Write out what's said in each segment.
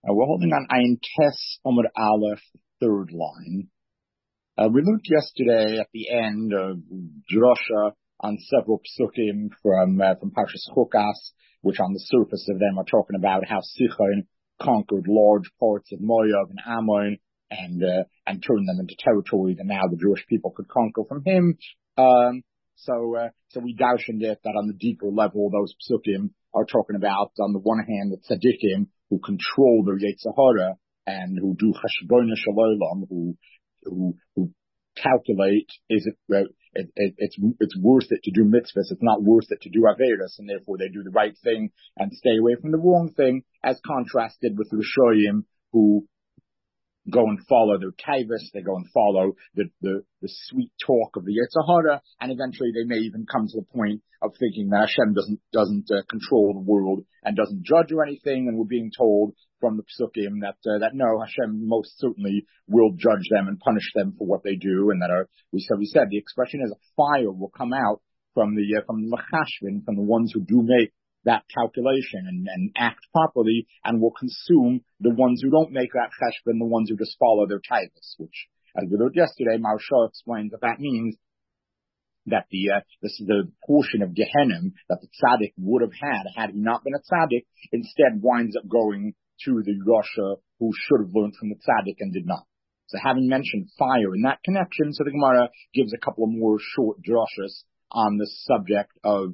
We're holding on Ayin Tes Omar Aleph, third line. We looked yesterday at the end of Drosha on several psukim from Parshas Chukas, which on the surface of them are talking about how Sichon conquered large parts of Moav and Ammon and turned them into territory that now the Jewish people could conquer from him. So we darshaned it that on the deeper level, those psukim are talking about, on the one hand, the tzaddikim who control their Yetzer Hara and who do cheshbon shalom, who calculate, is it, it's worth it to do mitzvahs, it's not worth it to do averos, and therefore they do the right thing and stay away from the wrong thing, as contrasted with the Rishoyim who go and follow their taivas, they go and follow the sweet talk of the Yetzer Hara, and eventually they may even come to the point of thinking that Hashem doesn't control the world and doesn't judge or anything, and we're being told from the psukim that no, Hashem most certainly will judge them and punish them for what they do, and that we said the expression is a fire will come out from the machashvin, from the ones who do make that calculation and act properly, and will consume the ones who don't make that cheshbon, the ones who just follow their taivas, which, as we learned yesterday, Maharsha explains that means that the portion of Gehenna that the tzaddik would have had he not been a tzaddik, instead winds up going to the Rasha who should have learned from the tzaddik and did not. So having mentioned fire in that connection, so the Gemara gives a couple of more short drashas on the subject of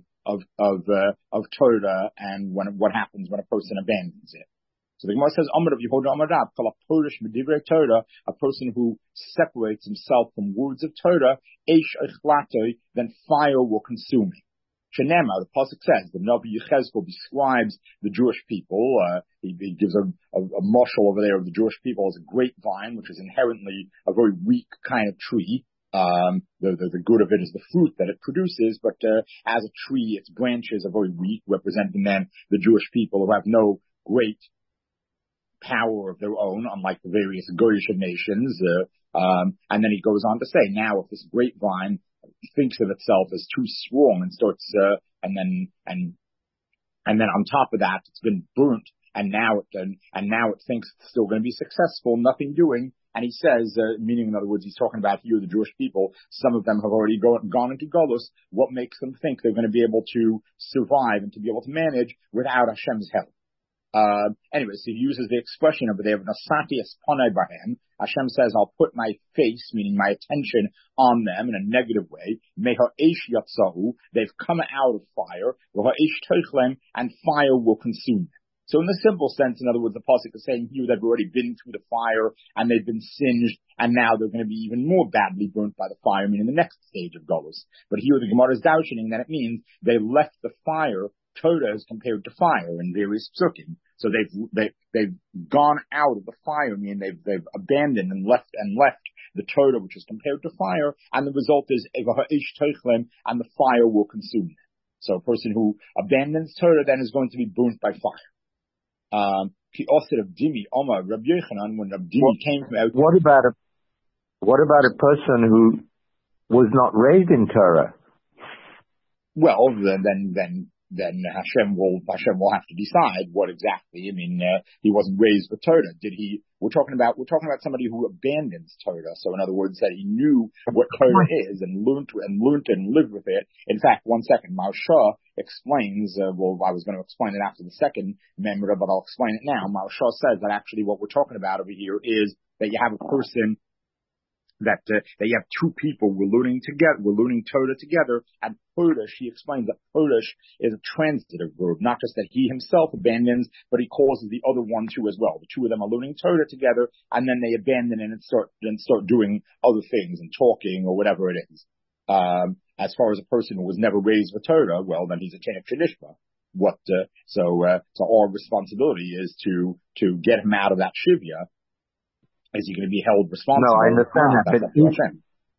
Torah and what happens when a person abandons it. So the Gemara says, Amar of Yehuda Amar Rab, call a Polish Medivrei Torah, a person who separates himself from words of Torah, Eish Echlato, then fire will consume him. Shenema, the pasuk says, the Navi Yechezkel describes the Jewish people. He gives a mashal over there of the Jewish people as a grapevine, which is inherently a very weak kind of tree. The good of it is the fruit that it produces, but as a tree, its branches are very weak, representing then the Jewish people who have no great power of their own, unlike the various Goyish nations. And then he goes on to say, now if this grapevine thinks of itself as too strong and starts, and then on top of that, it's been burnt, and now it thinks it's still going to be successful, nothing doing. And he says, meaning in other words, he's talking about here the Jewish people. Some of them have already gone into Golus. What makes them think they're going to be able to survive and to be able to manage without Hashem's help? Anyway, so he uses the expression over there, Nasati esponai bahem. Hashem says, I'll put my face, meaning my attention, on them in a negative way. Meha eish yatzahu. They've come out of fire. Veha eish toichlem, and fire will consume them. So in the simple sense, in other words, the pasuk is saying here they've already been through the fire and they've been singed, and now they're going to be even more badly burnt by the fire, meaning the next stage of Golus. But here the Gemara is darshaning that it means they left the fire, Torah is compared to fire in various psukim. So they've gone out of the fire, meaning they've abandoned and left the Torah, which is compared to fire, and the result is and the fire will consume them. So a person who abandons Torah then is going to be burnt by fire. Of Dimi, Omar, Rabbi Yochanan, when Rabbi Dimi came out. What about a person who was not raised in Torah? Well, then Hashem will have to decide what exactly. I mean, he wasn't raised with Torah. We're talking about somebody who abandons Torah. So in other words, that he knew what Torah is and learned and lived with it. In fact, one second, Maharsha explains, I was going to explain it after the second memra, but I'll explain it now. Maharsha says that actually what we're talking about over here is that you have a person that you have two people we're learning Torah together, and Porush, he explains that Porush is a transitive verb, not just that he himself abandons, but he causes the other one to as well. The two of them are learning Torah together, and then they abandon it and start doing other things and talking or whatever it is. As far as a person who was never raised with Torah, well, then he's a Tenek Shenishba. So our responsibility is to get him out of that shivya. Is he going to be held responsible? No, I understand that. But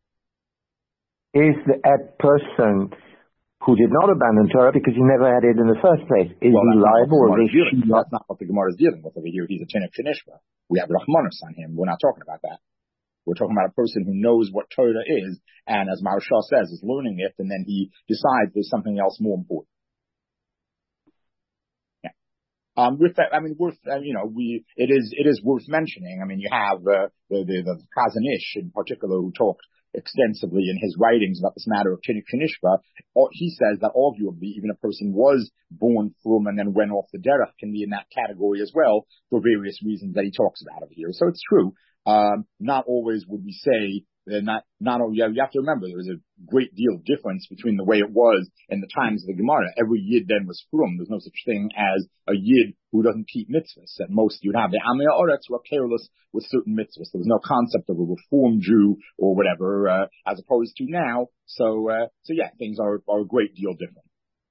is that person who did not abandon Torah because he never had it in the first place, is he liable? That's not what the Gemara is dealing with over here. He's a Tenek Shenishba. We have Rahmanos on him. We're not talking about that. We're talking about a person who knows what Torah is, and as Maharsha says, is learning it, and then he decides there's something else more important. With that, I mean, it is worth mentioning. I mean, you have, the Chazon Ish in particular, who talked extensively in his writings about this matter of Tinnik Shenishba. He says that arguably even a person was born from and then went off the derech can be in that category as well for various reasons that he talks about over here. So it's true. Not always would we say not only, you have to remember there was a great deal of difference between the way it was in the times of the Gemara. Every Yid then was frum. There's no such thing as a Yid who doesn't keep mitzvahs. At most you'd have the Amei Haaretz who are careless with certain mitzvahs. There was no concept of a reformed Jew or whatever, as opposed to now. So yeah, things are a great deal different.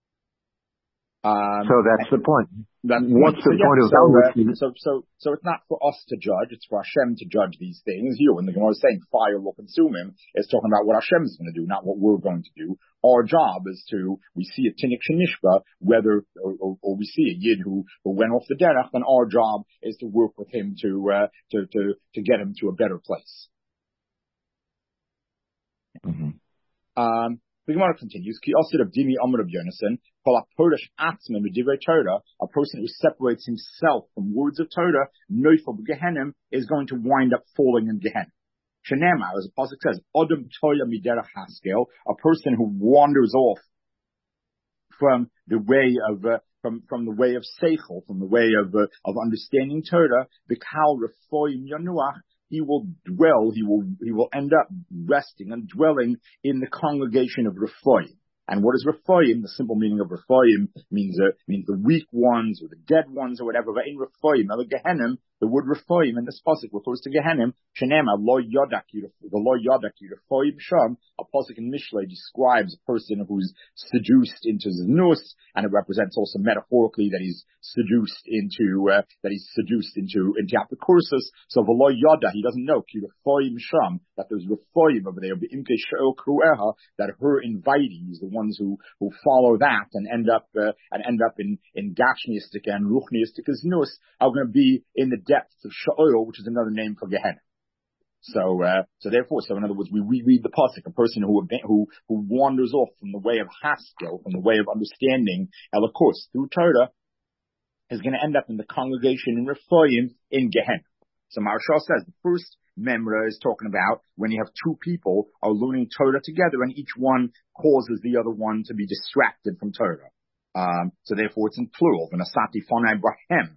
So that's the point. What's the point of so it's not for us to judge, it's for Hashem to judge these things. Here, when the Gemara is saying fire will consume him, it's talking about what Hashem is going to do, not what we're going to do. Our job is we see a Tinnik Shenishba, whether, or we see a Yid who went off the derech, then our job is to work with him to get him to a better place. Mm-hmm. The Gemara continues, Ki Osid of Dimi Amr of Yonason, Kol HaPoresh Atzmim B'divrei Torah, a person who separates himself from words of Torah, Neufel B'Gehenim, is going to wind up falling in Gehenna. Shenema, as the pasuk says, Odom Toya Miderach Haskel, a person who wanders off from the way of from the way of seichel, from the way of understanding Torah, B'Kal Refoim Yanuach, he will end up resting and dwelling in the congregation of Refoim. And what is Refoim? The simple meaning of Refoim means the weak ones or the dead ones or whatever. But in Refoim, the Gehenim, the word Refoim in this pasuk refers to Gehenim. Shenema lo yodak Refoim sham. A pasuk in Mishlei describes a person who's seduced into znus, and it represents also metaphorically that he's seduced into apikursus. So v'lo yoda, he doesn't know Refoim sham, that there's Refoim over there. B'imkei she'el krueha, that her invitees, the ones who follow that and end up in gashmiistic and ruchniistic znus, are going to be in the depths of Sha'ol, which is another name for Gehenna. So in other words, we reread the pasuk, a person who wanders off from the way of Haskel, from the way of understanding Elikos through Torah, is going to end up in the congregation in Refoim in Gehenna. So Maharshal says the first memra is talking about when you have two people are learning Torah together and each one causes the other one to be distracted from Torah. So therefore it's in plural, v'nasati fonai brahem,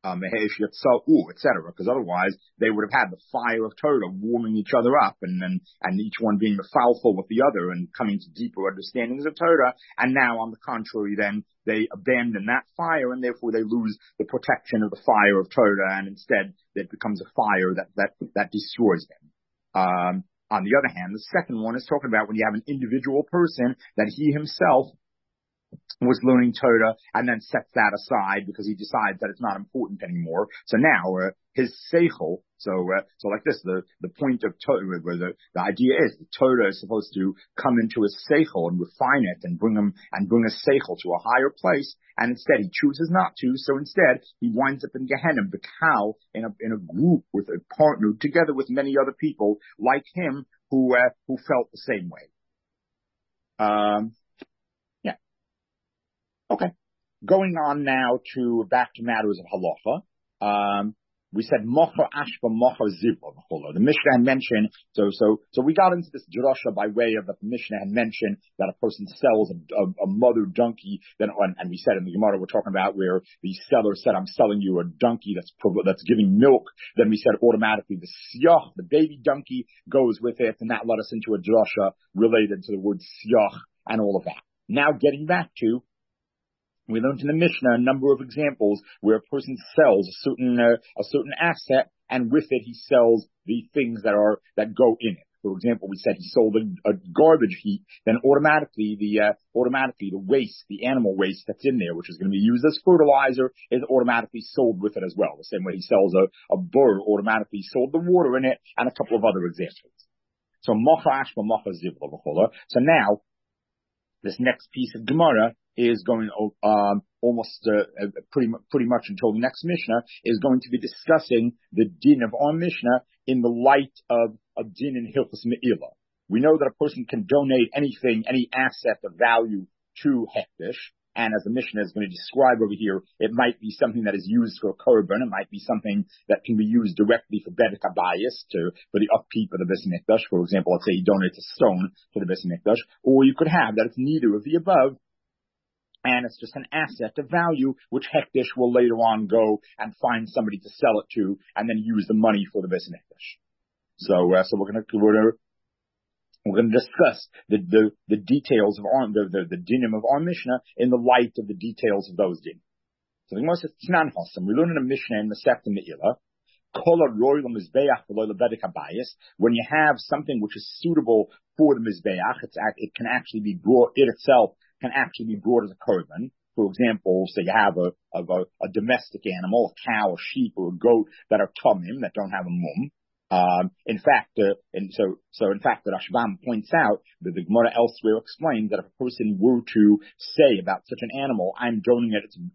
etc. Because otherwise they would have had the fire of Torah warming each other up and each one being foulful with the other and coming to deeper understandings of Torah. And now on the contrary, then they abandon that fire and therefore they lose the protection of the fire of Torah, and instead it becomes a fire that destroys them. On the other hand, the second one is talking about when you have an individual person that he himself was learning Torah and then sets that aside because he decides that it's not important anymore. So now his seichel, so like this, the point of Torah, where the idea is the Torah is supposed to come into his seichel and refine it and bring a seichel to a higher place, and instead he chooses not to. So instead he winds up in Gehenna, B'Kal, in a group with a partner, together with many other people like him who felt the same way. Okay. Going on now back to matters of halacha. We said mocha ashba mocha zibla. The Mishnah had mentioned, so we got into this drasha by way of that the Mishnah had mentioned that a person sells a mother donkey, and we said in the Gemara we're talking about where the seller said, I'm selling you a donkey that's giving milk. Then we said automatically the siach, the baby donkey, goes with it, and that led us into a drasha related to the word siach and all of that. Now getting back to, we learned in the Mishnah a number of examples where a person sells a certain asset, and with it he sells the things that go in it. For example, we said he sold a garbage heap, then automatically the waste, the animal waste that's in there, which is going to be used as fertilizer, is automatically sold with it as well. The same way he sells a burr, automatically sold the water in it, and a couple of other examples. So mocha ashma mocha zivla v'chola. So now this next piece of Gemara is going almost pretty much until the next Mishnah is going to be discussing the din of our Mishnah in the light of a din in Hilchos Me'ilah. We know that a person can donate anything, any asset of value to Hekdesh, And as the Mishnah is going to describe over here, it might be something that is used for a korban. It might be something that can be used directly for bedek habayis, for the upkeep of the Beis Mikdash. For example, let's say you donate a stone to the Beis Mikdash, or you could have that it's neither of the above, and it's just an asset of value, which Hektish will later on go and find somebody to sell it to, and then use the money for the Beis Mikdash. So we're going to discuss the details of the dinim of our Mishnah in the light of the details of those dinim. So the Gemara says, Tnan Hossam, we learn in a Mishnah in the Masechta Me'ila, when you have something which is suitable for the Mizbeach, it can actually be brought, it itself can actually be brought as a korban. For example, say you have a domestic animal, a cow, a sheep, or a goat that are tamim, that don't have a mum. In fact, the Rashbam points out that the Gemara elsewhere explains that if a person were to say about such an animal, I'm donating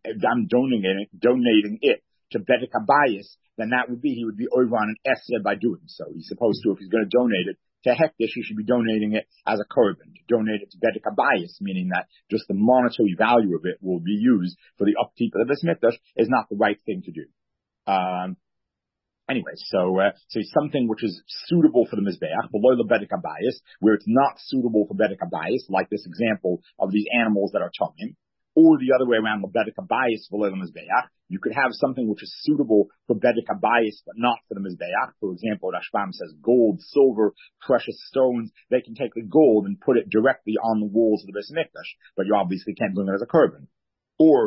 it to bedek habayis, then that would be, he would be over on an esed by doing so. He's supposed to, if he's going to donate it to Hektish, he should be donating it as a korban. To donate it to bedek habayis, meaning that just the monetary value of it will be used for the upkeep of the Beis Mikdash, is not the right thing to do. Anyway, so it's something which is suitable for the Mizbeach, below the bedek habayis, where it's not suitable for bedek habayis, like this example of these animals that are tamim, or the other way around, the bedek habayis below the Mizbeach. You could have something which is suitable for bedek habayis, but not for the Mizbeach. For example, Rashbam says gold, silver, precious stones. They can take the gold and put it directly on the walls of the Beis Mikdash, but you obviously can't bring it as a korban. Or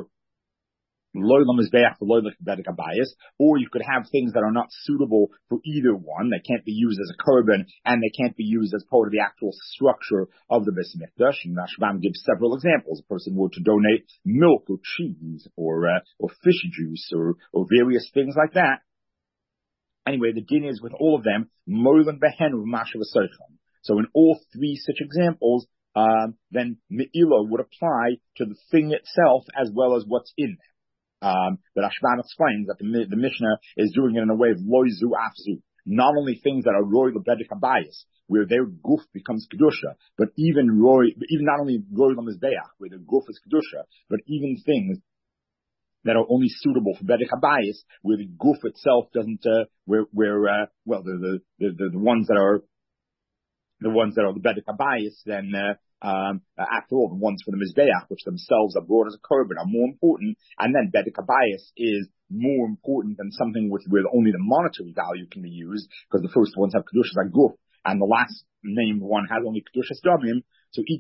or you could have things that are not suitable for either one. They can't be used as a korban, and they can't be used as part of the actual structure of the Beis Mikdash. And Rashbam gives several examples. A person were to donate milk or cheese or fish juice or various things like that. Anyway, the din is with all of them, molen behenu mashav socham. So in all three such examples, then me'ila would apply to the thing itself as well as what's in there. The Rashbam explains that the Mishnah is doing it in a way of loizu afzu. Not only things that are roy lebedek habayis, where their guf becomes kedusha, but even not only roy lemizbeach, where their guf is kedusha, but even things that are only suitable for bedek habayis, where the guf itself doesn't, the ones that are the bedek habayis, then after all, the ones for the Mizbeach, which themselves are brought as a korban, are more important, and then bedek habayis is more important than something where only the monetary value can be used, because the first ones have kedushas aguf, and the last named one has only kedushas damim. So each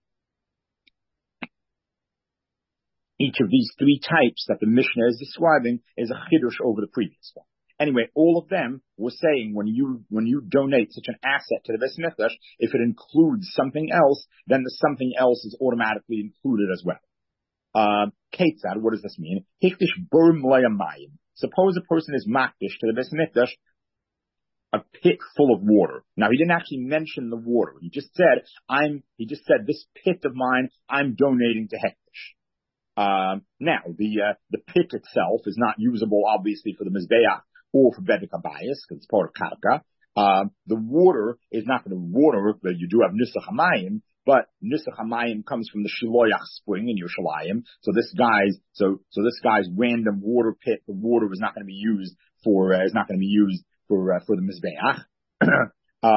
of these three types that the Mishnah is describing is a chiddush over the previous one. Anyway, all of them were saying when you donate such an asset to the Beis Mikdash, if it includes something else, then the something else is automatically included as well. Ketzad, what does this mean? Hikdish ber mleyamayim. Suppose a person is makdish to the Beis Mikdash a pit full of water. Now he didn't actually mention the water. He just said this pit of mine I'm donating to Hektish. Now the pit itself is not usable obviously for the Mizbeach or for bedek habayis, because it's part of karka. The water is not going to water, but you do have nisach hamayim, but nisach hamayim comes from the Shiloach spring in Yerushalayim. So this guy's random water pit, the water is not going to be used for the Mizbeach.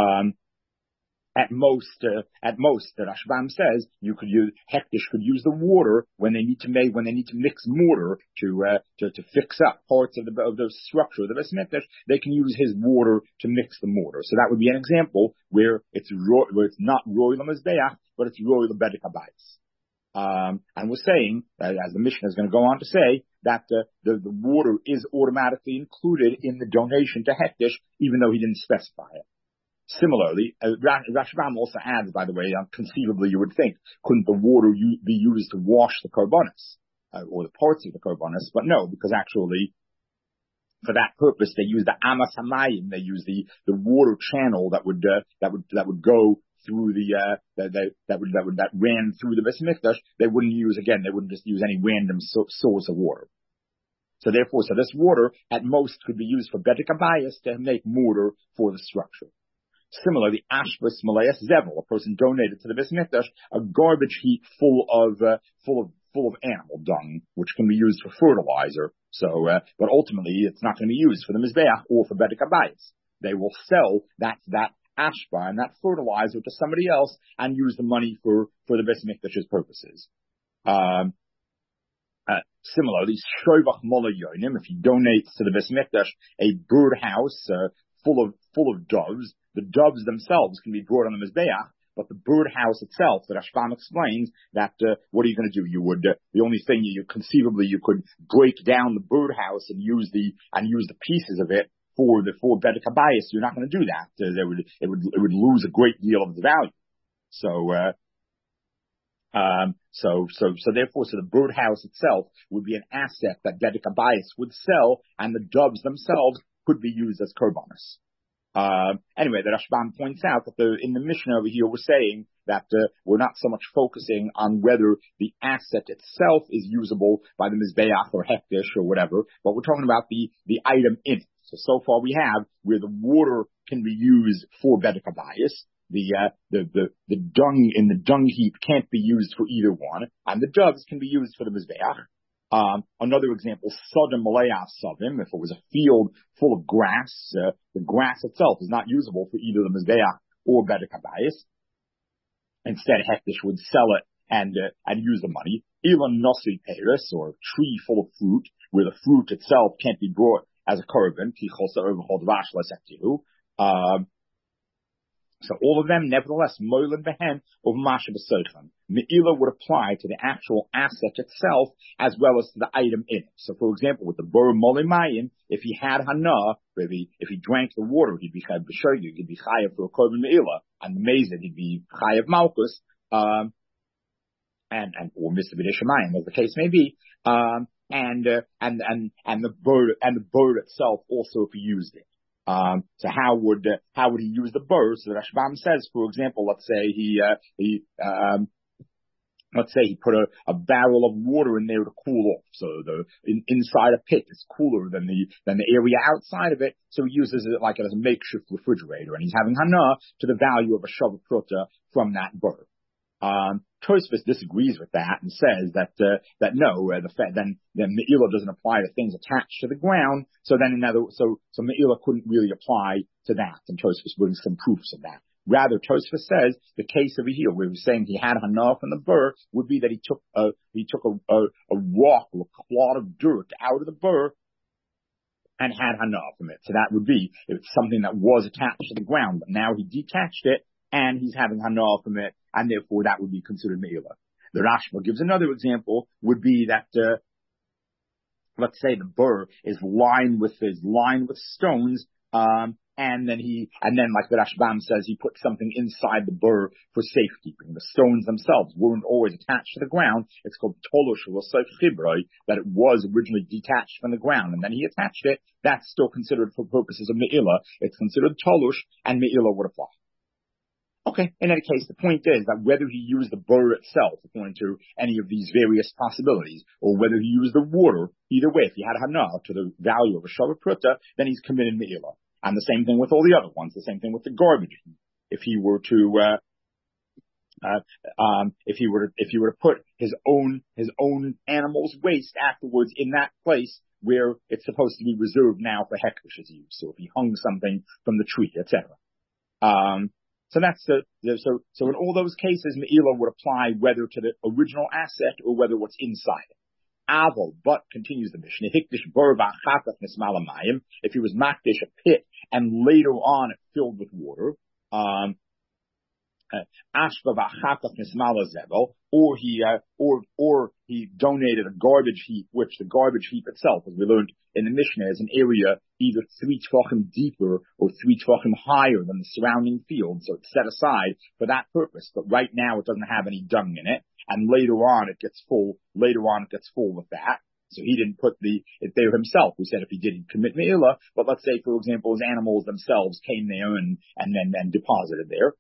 At most, the Rashbam says Hektish could use the water when they need to mix mortar to fix up parts of the structure of the Beis Mikdash. They can use his water to mix the mortar. So that would be an example where it's not roy l'mizbeach, but it's roy l'bedek habayis. And we're saying, as the Mishnah is going to go on to say, that the water is automatically included in the donation to Hektish, even though he didn't specify it. Similarly, Rashbam also adds, by the way, conceivably you would think, couldn't the water be used to wash the korbanos, or the parts of the korbanos? But no, because actually, for that purpose, they use the amas hamayim. They use the water channel that would go through that ran through the Beis Mikdash. They wouldn't just use any random source of water. So therefore, this water at most could be used for bedek habayis to make mortar for the structure. Similarly, Ashbas Malayas Zevel, a person donated to the Beis Mikdash a garbage heap full of full of animal dung, which can be used for fertilizer. So, but ultimately, it's not going to be used for the Mizbeach or for Bedek Habayis. They will sell that ashba and that fertilizer to somebody else and use the money for the Beis Mikdash's purposes. Similarly, Shovach Mola Yonim, if he donates to the Beis Mikdash a birdhouse full of doves, the doves themselves can be brought on the Mizbeach, but the birdhouse itself, the Rashbam explains that what are you going to do? You would the only thing you could break down the birdhouse and use the pieces of it for Bedek Habayis. You're not going to do that. It would lose a great deal of the value. So therefore, the birdhouse itself would be an asset that Bedek Habayis would sell, and the doves themselves could be used as korbanos. Anyway, the Rashbam points out that in the Mishnah over here, we're saying that we're not so much focusing on whether the asset itself is usable by the Mizbeach or Hekdesh or whatever, but we're talking about the item in it. So far we have where the water can be used for Bedek Habayis. The dung in the dung heap can't be used for either one, and the doves can be used for the Mizbeach. Another example, Sodom Malaya Sodom, if it was a field full of grass, the grass itself is not usable for either the Mizbeach or Bedek Habayis. Instead, Hekdesh would sell it and use the money. Elon Nosri Paris, or a tree full of fruit, where the fruit itself can't be brought as a korban. So all of them, nevertheless, moilin behen of masha b'soichem. Me'ila would apply to the actual asset itself as well as to the item in it. So, for example, with the bor molimayim, if he had hana, if he drank the water, he'd be chayav b'shoyu, he'd be chayav for a korban me'ila, and the mezid, he'd be chayav malchus, or Mr. B'deshamayim, as the case may be, and the bird itself also if he used it. So how would he use the bird? So the Rashbam says, for example, let's say he put a barrel of water in there to cool off. So inside a pit is cooler than the area outside of it. So he uses it like as a makeshift refrigerator, and he's having hana to the value of a shava pruta from that bird. Tosfos disagrees with that and says that no, then Me'ila doesn't apply to things attached to the ground. So Me'ila couldn't really apply to that, and Tosfos brings some proofs of that. Rather, Tosfos says the case over here where he was saying he had hana from the burr would be that he took a rock or a clod of dirt out of the burr and had hana from it. So that would be it's something that was attached to the ground, but now he detached it and he's having hana from it, and therefore that would be considered me'ila. The Rashba gives another example, would be that, let's say the burr is lined with stones, and then like the Rashbam says, he put something inside the burr for safekeeping. The stones themselves weren't always attached to the ground. It's called tolush or chibroi, that it was originally detached from the ground, and then he attached it. That's still considered for purposes of me'ila. It's considered tolush, and me'ila would apply. Okay, in any case, the point is that whether he used the burr itself, according to any of these various possibilities, or whether he used the water, either way, if he had hana to the value of a shava pruta, then he's committed me'ila. And the same thing with all the other ones, the same thing with the garbage. If he were to put his own animal's waste afterwards in that place where it's supposed to be reserved now for hekdesh's use. So if he hung something from the tree, etc. So that's so in all those cases, me'ila would apply whether to the original asset or whether what's inside it. Aval, but continues the Mishnah, hikdish bor v'achatach nismal hamayim, if he was makdish a pit and later on it filled with water, ashba v'achatach nismal hazevel, or he donated a garbage heap, which the garbage heap itself, as we learned in the Mishnah, is an area either 3 tvachim deeper or 3 tvachim higher than the surrounding field, so it's set aside for that purpose. But right now it doesn't have any dung in it, and later on it gets full with that. So he didn't put it there himself. We said if he did, he'd commit me'ila. But let's say, for example, his animals themselves came there and then deposited there.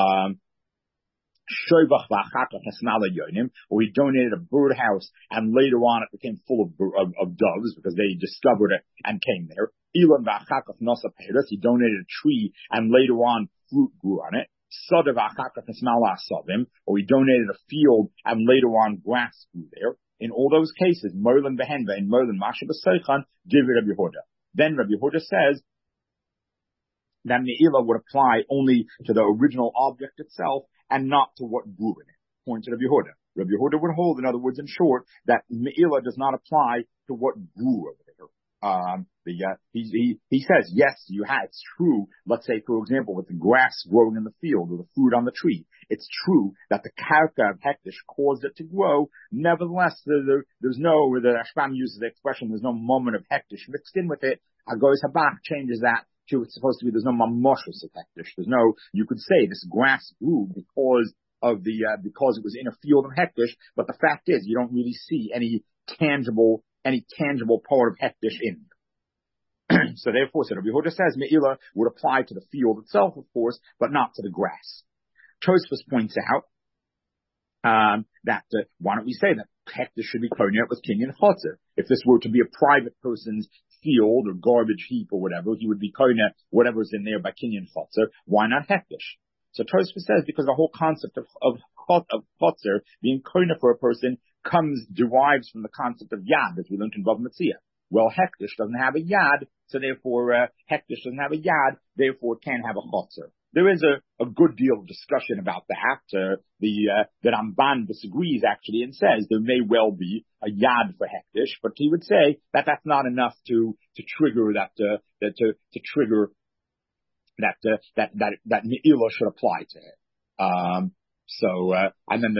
Or he donated a birdhouse and later on it became full of doves because they discovered it and came there. He donated a tree and later on fruit grew on it. or he donated a field and later on grass grew there. In all those cases, Merlin Behenva and Merlin Masha B'Seichan, Divrei Rabbi Yehuda. Then Rabbi Yehuda says that Me'ila would apply only to the original object itself and not to what grew in it. Point to Rabbi Yehuda. Rabbi Yehuda would hold, in other words, in short, that Me'ila does not apply to what grew over there. He says, yes, it's true. Let's say, for example, with the grass growing in the field or the fruit on the tree, it's true that the karka of hektish caused it to grow. Nevertheless, there's no, the Rashbam uses the expression, there's no moment of hektish mixed in with it. Hagoyes Habach changes that to, it's supposed to be, there's no mamoshus of hektish. There's no, you could say this grass grew because it was in a field of hektish, but the fact is, you don't really see any tangible part of hektish in it. So therefore, Rabbi Yehuda says Me'ila would apply to the field itself, of course, but not to the grass. Tosfos points out that why don't we say that hektish should be koineh with kinyan chotzer? If this were to be a private person's field or garbage heap or whatever, he would be koineh whatever's in there by kinyan chotzer. Why not hektish? So Tosfos says because the whole concept of chotzer being koineh for a person derives from the concept of yad, as we learned in Bava Metzia. Well, hektish doesn't have a yad, so therefore hektish doesn't have a yad, therefore it can't have a chotzer. There is a good deal of discussion about that. The Ramban disagrees actually and says there may well be a yad for hektish, but he would say that that's not enough to trigger that Me'ila should apply to it. And then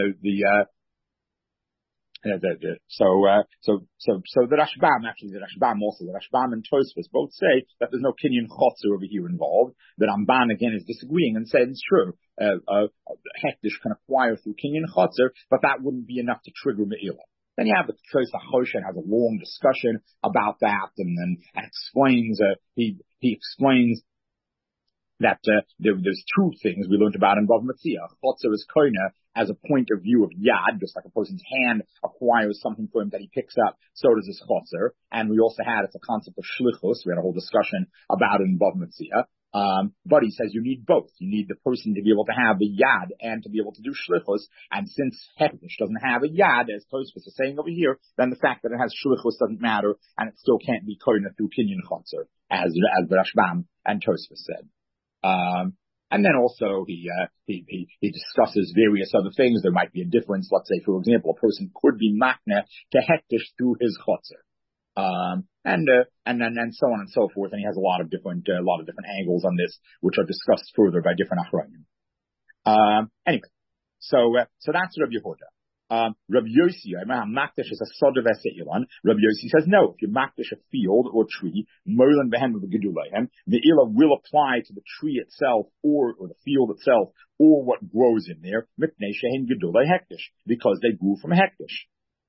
the Rashbam and Tosfos both say that there's no kinyan chotzer over here involved. The Ramban again is disagreeing and says it's true. Hektish can acquire through kinyan chotzer, but that wouldn't be enough to trigger Me'ila. Then you have the Tosfos Hachoshen has a long discussion about that and explains, he explains that there's two things we learned about in Bava Metzia. Chotzer is koineh as a point of view of yad, just like a person's hand acquires something for him that he picks up, so does his chotzer. And we also had, it's a concept of shlichus. We had a whole discussion about it in Bava Metzia. But he says you need both. You need the person to be able to have the yad and to be able to do shlichus. And since hektish doesn't have a yad, as Tosfos is saying over here, then the fact that it has shlichus doesn't matter, and it still can't be koineh through kinyan chotzer, as the Rashbam and Tosfos said. And then also he discusses various other things. There might be a difference. Let's say, for example, a person could be makneh to hektish through his chotzer. And then so on and so forth. And he has a lot of different angles on this, which are discussed further by different achronim. Anyway, so that's Rabbi Yehuda. Rabbi Yossi, makdish is a sod of Eseilan. Rabbi Yossi says no. If you makdish a field or tree, Merlin behem v'geduleihem, the ila will apply to the tree itself or the field itself or what grows in there. Mipnei shehem gedulei hektish, because they grew from hektish.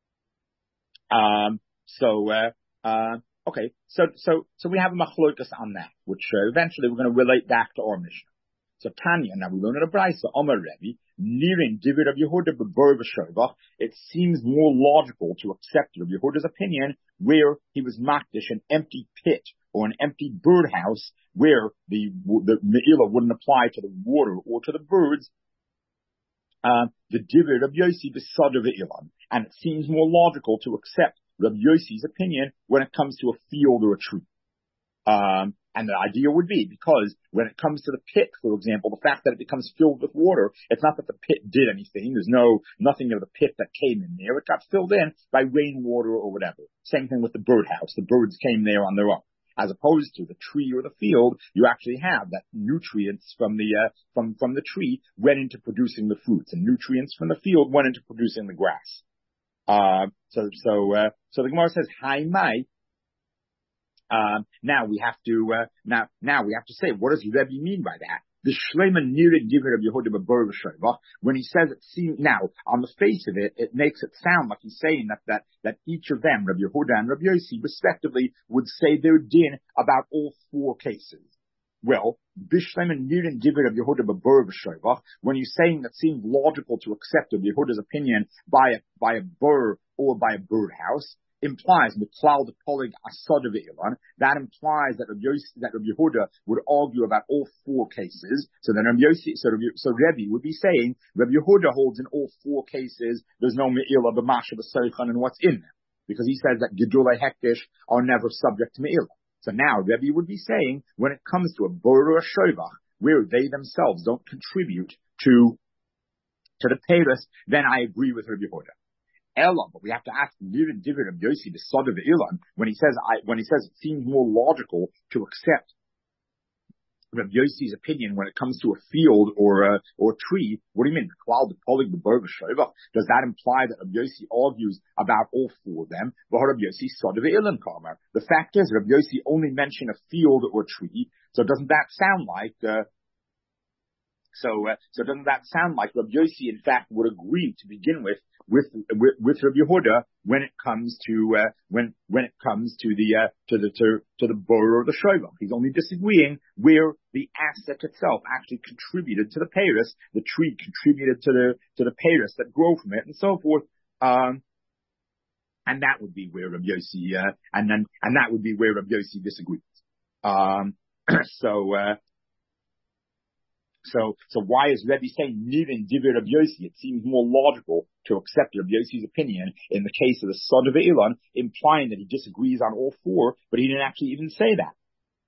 Okay, so we have a machlokas on that, which eventually we're going to relate back to our Mishnah. So Tanya, now we learn at a brayso, Omer Rebbe, Nirin Divid Rabbi Yehuda b'Ber v'Shovach. It seems more logical to accept Rabbi Yehuda's opinion where he was makdish an empty pit or an empty birdhouse where the Me'ila wouldn't apply to the water or to the birds. The Divid Rabbi Yossi b'Sada v'Ilan, and it seems more logical to accept Rabbi Yossi's opinion when it comes to a field or a tree. And the idea would be, because when it comes to the pit, for example, the fact that it becomes filled with water, it's not that the pit did anything. There's nothing of the pit that came in there. It got filled in by rainwater or whatever. Same thing with the birdhouse. The birds came there on their own. As opposed to the tree or the field, you actually have that nutrients from the tree went into producing the fruits, and nutrients from the field went into producing the grass. So the Gemara says, "Hi, mai." Now we have to say, what does Rebbe mean by that? The Shleima Nirid Divrei Rabbi Yehuda b'Ber v'Shovach, when he says it seems, now, on the face of it, it makes it sound like he's saying that each of them, Rabbi Yehuda and Rabbi Yossi, respectively, would say their din about all four cases. Well, Bishleim and Nirin Divrei Rabbi Yehuda b'Ber v'Shovach, when you're saying that seems logical to accept Rabbi Yehuda's opinion by a burr or by a birdhouse, implies Miklal the Polig Asad of Ilan. That implies that Rabbi Yehuda would argue about all four cases. So then Rebbe would be saying Rabbi Yehuda holds in all four cases there's no Me'ilah b'mashav b'soichan and what's in them, because he says that Gedulei Hektish are never subject to Me'ilah. So now Rebbe would be saying when it comes to a Bor or a Shovach, where they themselves don't contribute to the Peiros, then I agree with Rabbi Yehuda. Elam, but we have to ask Nirin Divir of Yossi, the son of Ilan, when he says it seems more logical to accept Rabbi Yossi's opinion when it comes to a field or a tree. What do you mean? Does that imply that Rabbi Yossi argues about all four of them? The fact is, Rabbi Yossi only mentioned a field or tree. So doesn't that sound like doesn't that sound like Rabbi Yossi in fact would agree to begin with Rabbi Yehuda when it comes to the Bor or the Shovach? He's only disagreeing where the asset itself actually contributed to the Peiros, the tree contributed to the Peiros that grow from it, and so forth. And that would be where Rabbi Yossi and that would be where Rabbi Yossi disagrees. So why is Rebbe saying Nirin Divir Rabbi Yossi? It seems more logical to accept Rabbi Yossi's opinion in the case of the son of Ilan, implying that he disagrees on all four, but he didn't actually even say that.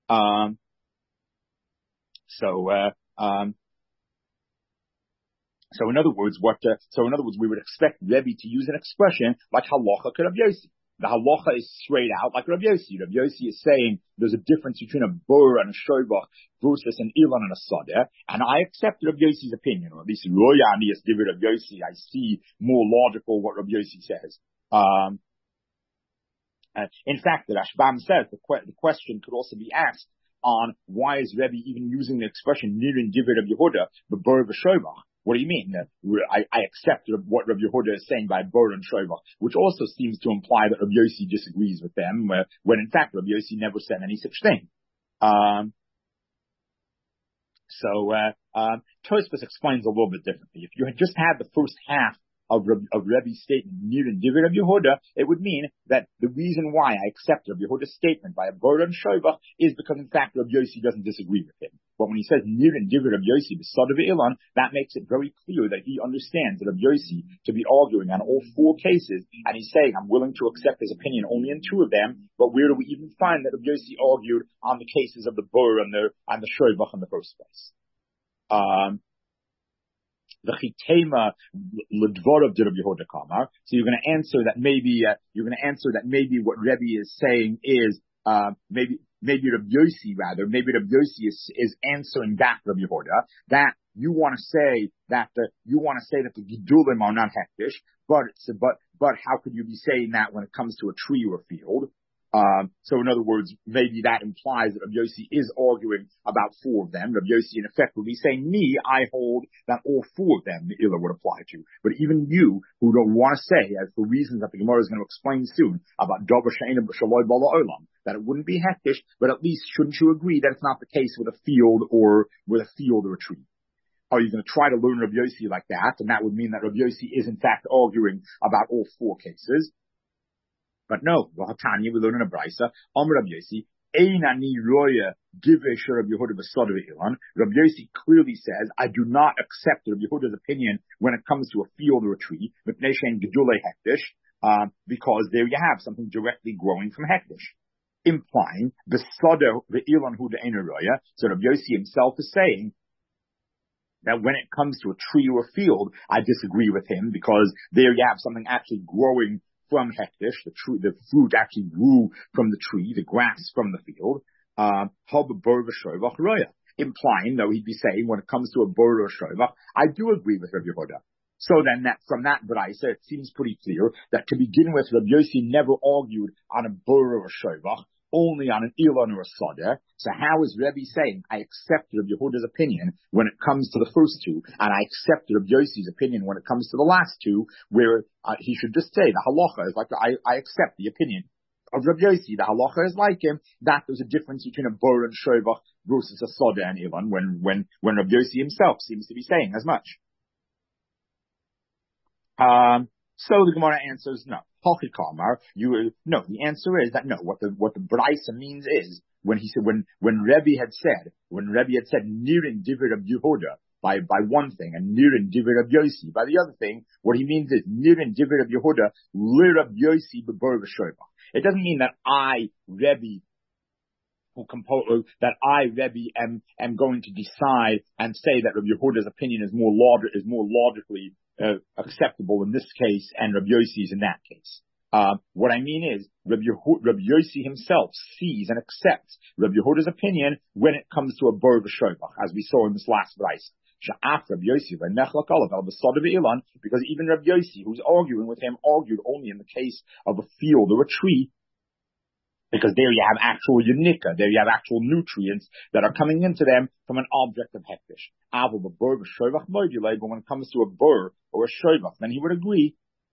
So in other words, we would expect Rebbe to use an expression like halacha to Rabbi Yossi. The halacha is straight out like Rabbi Yossi. Rabbi Yossi is saying there's a difference between a Bor and a Shovach versus an Ilan and a Sadeh, and I accept Rabbi Yossi's opinion, or at least Royanias Divir Rabbi Yossi. I see more logical what Rabbi Yossi says. In fact, the Rashbam says the question could also be asked on why is Rebbe even using the expression Nirin Divir Rabbi Yehuda, the Bor v'Shovach. What do you mean? I accept what Rabbi Yehuda is saying by Bor and Shovach, which also seems to imply that Rabbi Yossi disagrees with them, when in fact Rabbi Yossi never said any such thing. Tosfos explains a little bit differently. If you had just had the first half of Rebbe's statement, Nirin Divir Rabbi Yehuda, it would mean that the reason why I accept Rabbi Yehuda's statement by a Bor and Shovach is because in fact Rabbi Yossi doesn't disagree with him. But when he says Nirin Divir Rabbi Yossi, the son of Ilan, that makes it very clear that he understands that Rabbi Yossi to be arguing on all four cases, and he's saying, I'm willing to accept his opinion only in two of them, but where do we even find that Rabbi Yossi argued on the cases of the Bor and the Shovach in the first place? The Chitema Ledvorav de Rabbi Yehuda Kamar. So you're going to answer that maybe what Rebbe is saying is maybe Rabbi Yossi is answering back Rabbi Yehuda that you want to say that the Gedulim are not hektish, but how could you be saying that when it comes to a tree or a field? So in other words, maybe that implies that Rabbi Yossi is arguing about four of them. Rabbi Yossi in effect would be saying, I hold that all four of them the Ilah would apply to. But even you, who don't want to say, as for reasons that the Gemara is going to explain soon, about Dover She'ena B'Shaloi Bala Olam, that it wouldn't be hektish, but at least shouldn't you agree that it's not the case with a field or a tree? Are you going to try to learn Rabbi Yossi like that? And that would mean that Rabbi Yossi is in fact arguing about all four cases. But no, Tanya, we learn in a brisa. Rabbi Yossi, Einani Roya Divesh Rabbi Yehuda B'Sod Ilan. Rabbi Yossi clearly says, I do not accept Rabbi Yehuda's opinion when it comes to a field or a tree, because there you have something directly growing from hektish, implying B'Sod Ilan Huda Eina Roya. So Rabbi Yossi himself is saying that when it comes to a tree or a field, I disagree with him because there you have something actually growing from hektish, the fruit actually grew from the tree, the grass from the field, implying, though he'd be saying, when it comes to a Bor or Shovach, I do agree with Rabbi Yehuda. So then from that brisa, it seems pretty clear that to begin with, Rabbi Yossi never argued on a Bor or a Shovach, only on an Ilan or a Sadeh. So how is Rebbe saying, I accept Rabbi Yehuda's opinion when it comes to the first two, and I accept Rabbi Yossi's opinion when it comes to the last two, where he should just say, the halacha is like, I accept the opinion of Rabbi Yossi. The halacha is like him, that there's a difference between a Bor and Shovach versus a Sadeh and Ilan, when Rabbi Yossi himself seems to be saying as much. So the Gemara answers no. No, the answer is that no. What the Braisa means is when he said when Rebbe had said Nirin Divrei Rabbi Yehuda by one thing and Nirin Divrei Rabbi Yossi by the other thing. What he means is Nirin Divrei Rabbi Yehuda li Rabbi Yossi b'Bor v'Shoivach. It doesn't mean that I Rebbe am going to decide and say that Rabbi Yehuda's opinion is more logically acceptable in this case and Rabbi Yossi's in that case. What I mean is Rabbi Yossi himself sees and accepts Rabbi Yehuda's opinion when it comes to a Bor v'Shoivach, as we saw in this last verse. Because even Rabbi Yossi, who's arguing with him, argued only in the case of a field or a tree, because there you have actual yunika, there you have actual nutrients that are coming into them from an object of hektish. But when it comes to a bur or a shoivach, then he would agree,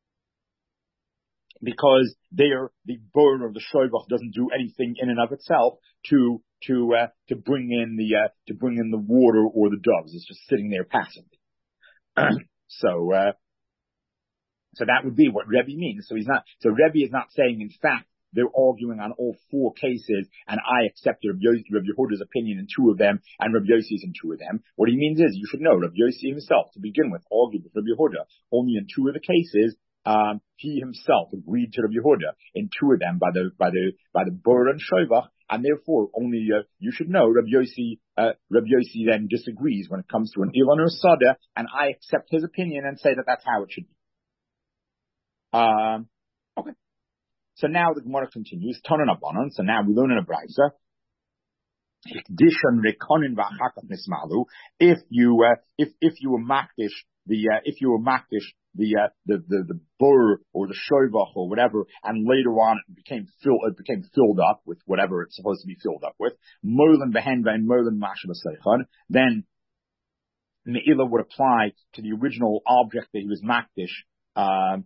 because the bur of the shoivach doesn't do anything in and of itself to bring in the water or the doves. It's just sitting there passively. So that would be what Rebbe means. So Rebbe is not saying, in fact, they're arguing on all four cases, and I accept Rabbi Yehuda's opinion in two of them, and Rabbi Yossi's in two of them. What he means is, you should know, Rabbi Yossi himself, to begin with, argued with Rabbi Yehuda only in two of the cases. He himself agreed to Rabbi Yehuda in two of them by the Bor and Shoivach, and therefore only you should know Rabbi Yossi then disagrees when it comes to an Ilan or Sada, and I accept his opinion and say that that's how it should be. Okay. So now the Gemara continues. Tanan Abanon. So now we learn in a Braisa. If you were makdish the bur or the shoivach or whatever, and later on it became filled up with whatever it's supposed to be filled up with, merlin behenva and merlin mashba, then Me'ila would apply to the original object that he was makdish. To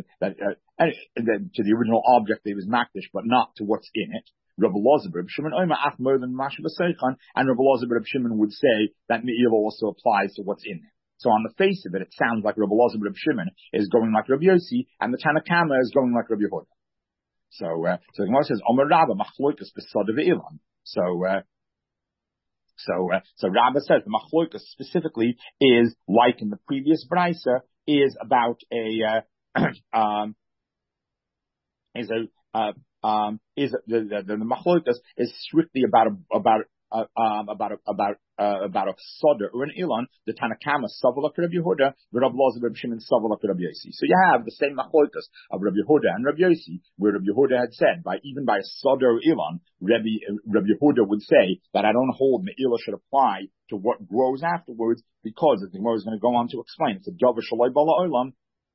the original object that he was makdish, but not to what's in it. Rabbi Elazar Reb Shimon and Rabbi Elazar Reb Shimon would say that Me'ila also applies to what's in it. So on the face of it, it sounds like Rabbi Elazar Reb Shimon is going like Rabbi Yossi, and the Tanna Kama is going like Rabbi Yehuda. So the Gemara says, Omer Rabba machloikas b'sada ve'ilan. So Rabba says the machloikas specifically is like in the previous brisa, is about the machloikas is strictly about a soda or an ilan. The Tanakama savalak Rabbi Yehuda, Rabbi Elazar Reb Shimon savalak Rabbi Yossi. So you have the same machloikas of Rabbi Yehuda and Rabbi Yossi, where Rabbi Yehuda had said even by a soda or ilan, Rabbi Yehuda would say that I don't hold Me'ila should apply to what grows afterwards, because the Gemara is going to go on to explain it's a davar shalai bala olam.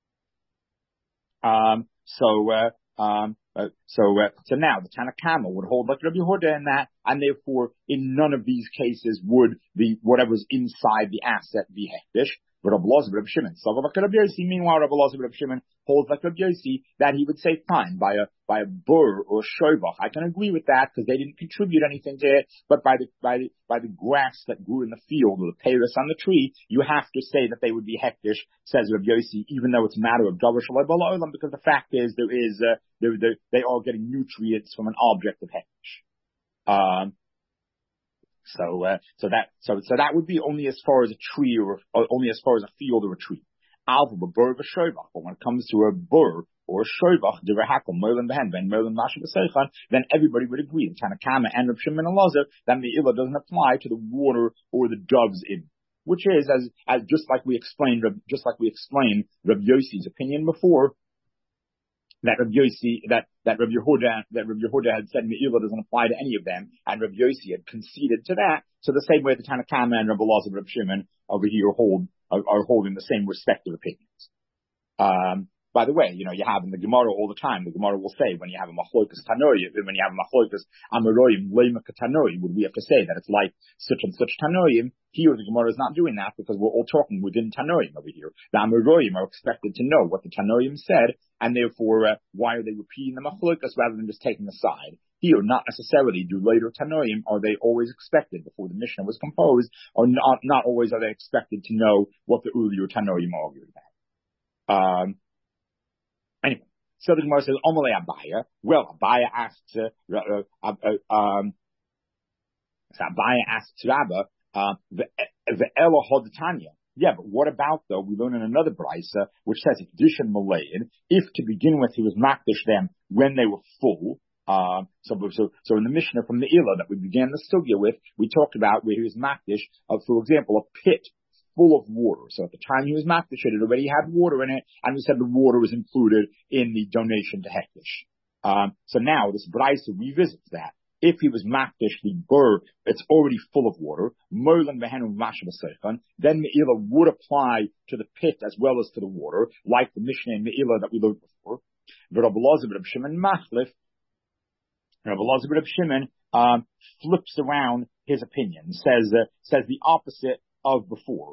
So now the Tanakama would hold like Rabbi Yehuda in that, and therefore in none of these cases would whatever's inside the asset be hektish. But Rabbi Elazar Reb Shimon, meanwhile Rabbi Elazar Reb Shimon holds like Rabbi Yossi that he would say fine by a bur or a shoivach. I can agree with that because they didn't contribute anything to it. But by the grass that grew in the field or the peiros on the tree, you have to say that they would be hektish, says Rabbi Yossi, even though it's a matter of davar shalai bala olam, because the fact is they are getting nutrients from an object of hektish. So that would be only as far as a tree or only as far as a field or a tree. But when it comes to a bur or a shoivach, then everybody would agree, the Tanakama and Reb Shimon and Elazar, that Me'ila doesn't apply to the water or the doves in, which is as just like we explained Reb Yossi's opinion before. That Rabbi Yossi, that Rabbi Yehuda had said Me'ila doesn't apply to any of them, and Rabbi Yossi had conceded to that. So the same way the Tanakama and Rabbi Elazar Reb Shimon over here are holding the same respective opinions. By the way, you have in the Gemara all the time, the Gemara will say when you have a machlokas tanoi, when you have a machlokas amaroyim leimaka tanoi, would we have to say that it's like such and such tanoim? Here the Gemara is not doing that because we're all talking within tanoim over here. The amaroyim are expected to know what the tanoim said, and therefore why are they repeating the machlokas rather than just taking a side? Here, not necessarily do later tanoim are they always expected before the Mishnah was composed, or not always are they expected to know what the earlier tanoim argued about. Anyway, So the Gemara says, Omale Abaya. Well, Abaya asks, Abaya asks Rabba, the Ela Hodatanya. Yeah, but what about though? We learn in another brisa which says if Dishan Malayan, if to begin with he was makdish them when they were full. So in the Mishnah from the Ila that we began the sugya with, we talked about where he was makdish of, for example, a pit full of water. So at the time he was makdish, it already had water in it, and we said the water was included in the donation to Hektish. So now this brisa revisits that. If he was makdish the bur, it's already full of water. Then the ila would apply to the pit as well as to the water, like the Mishnah in the ila that we learned before. Rabbi Elazar ben Shimon flips around his opinion, says the opposite of before.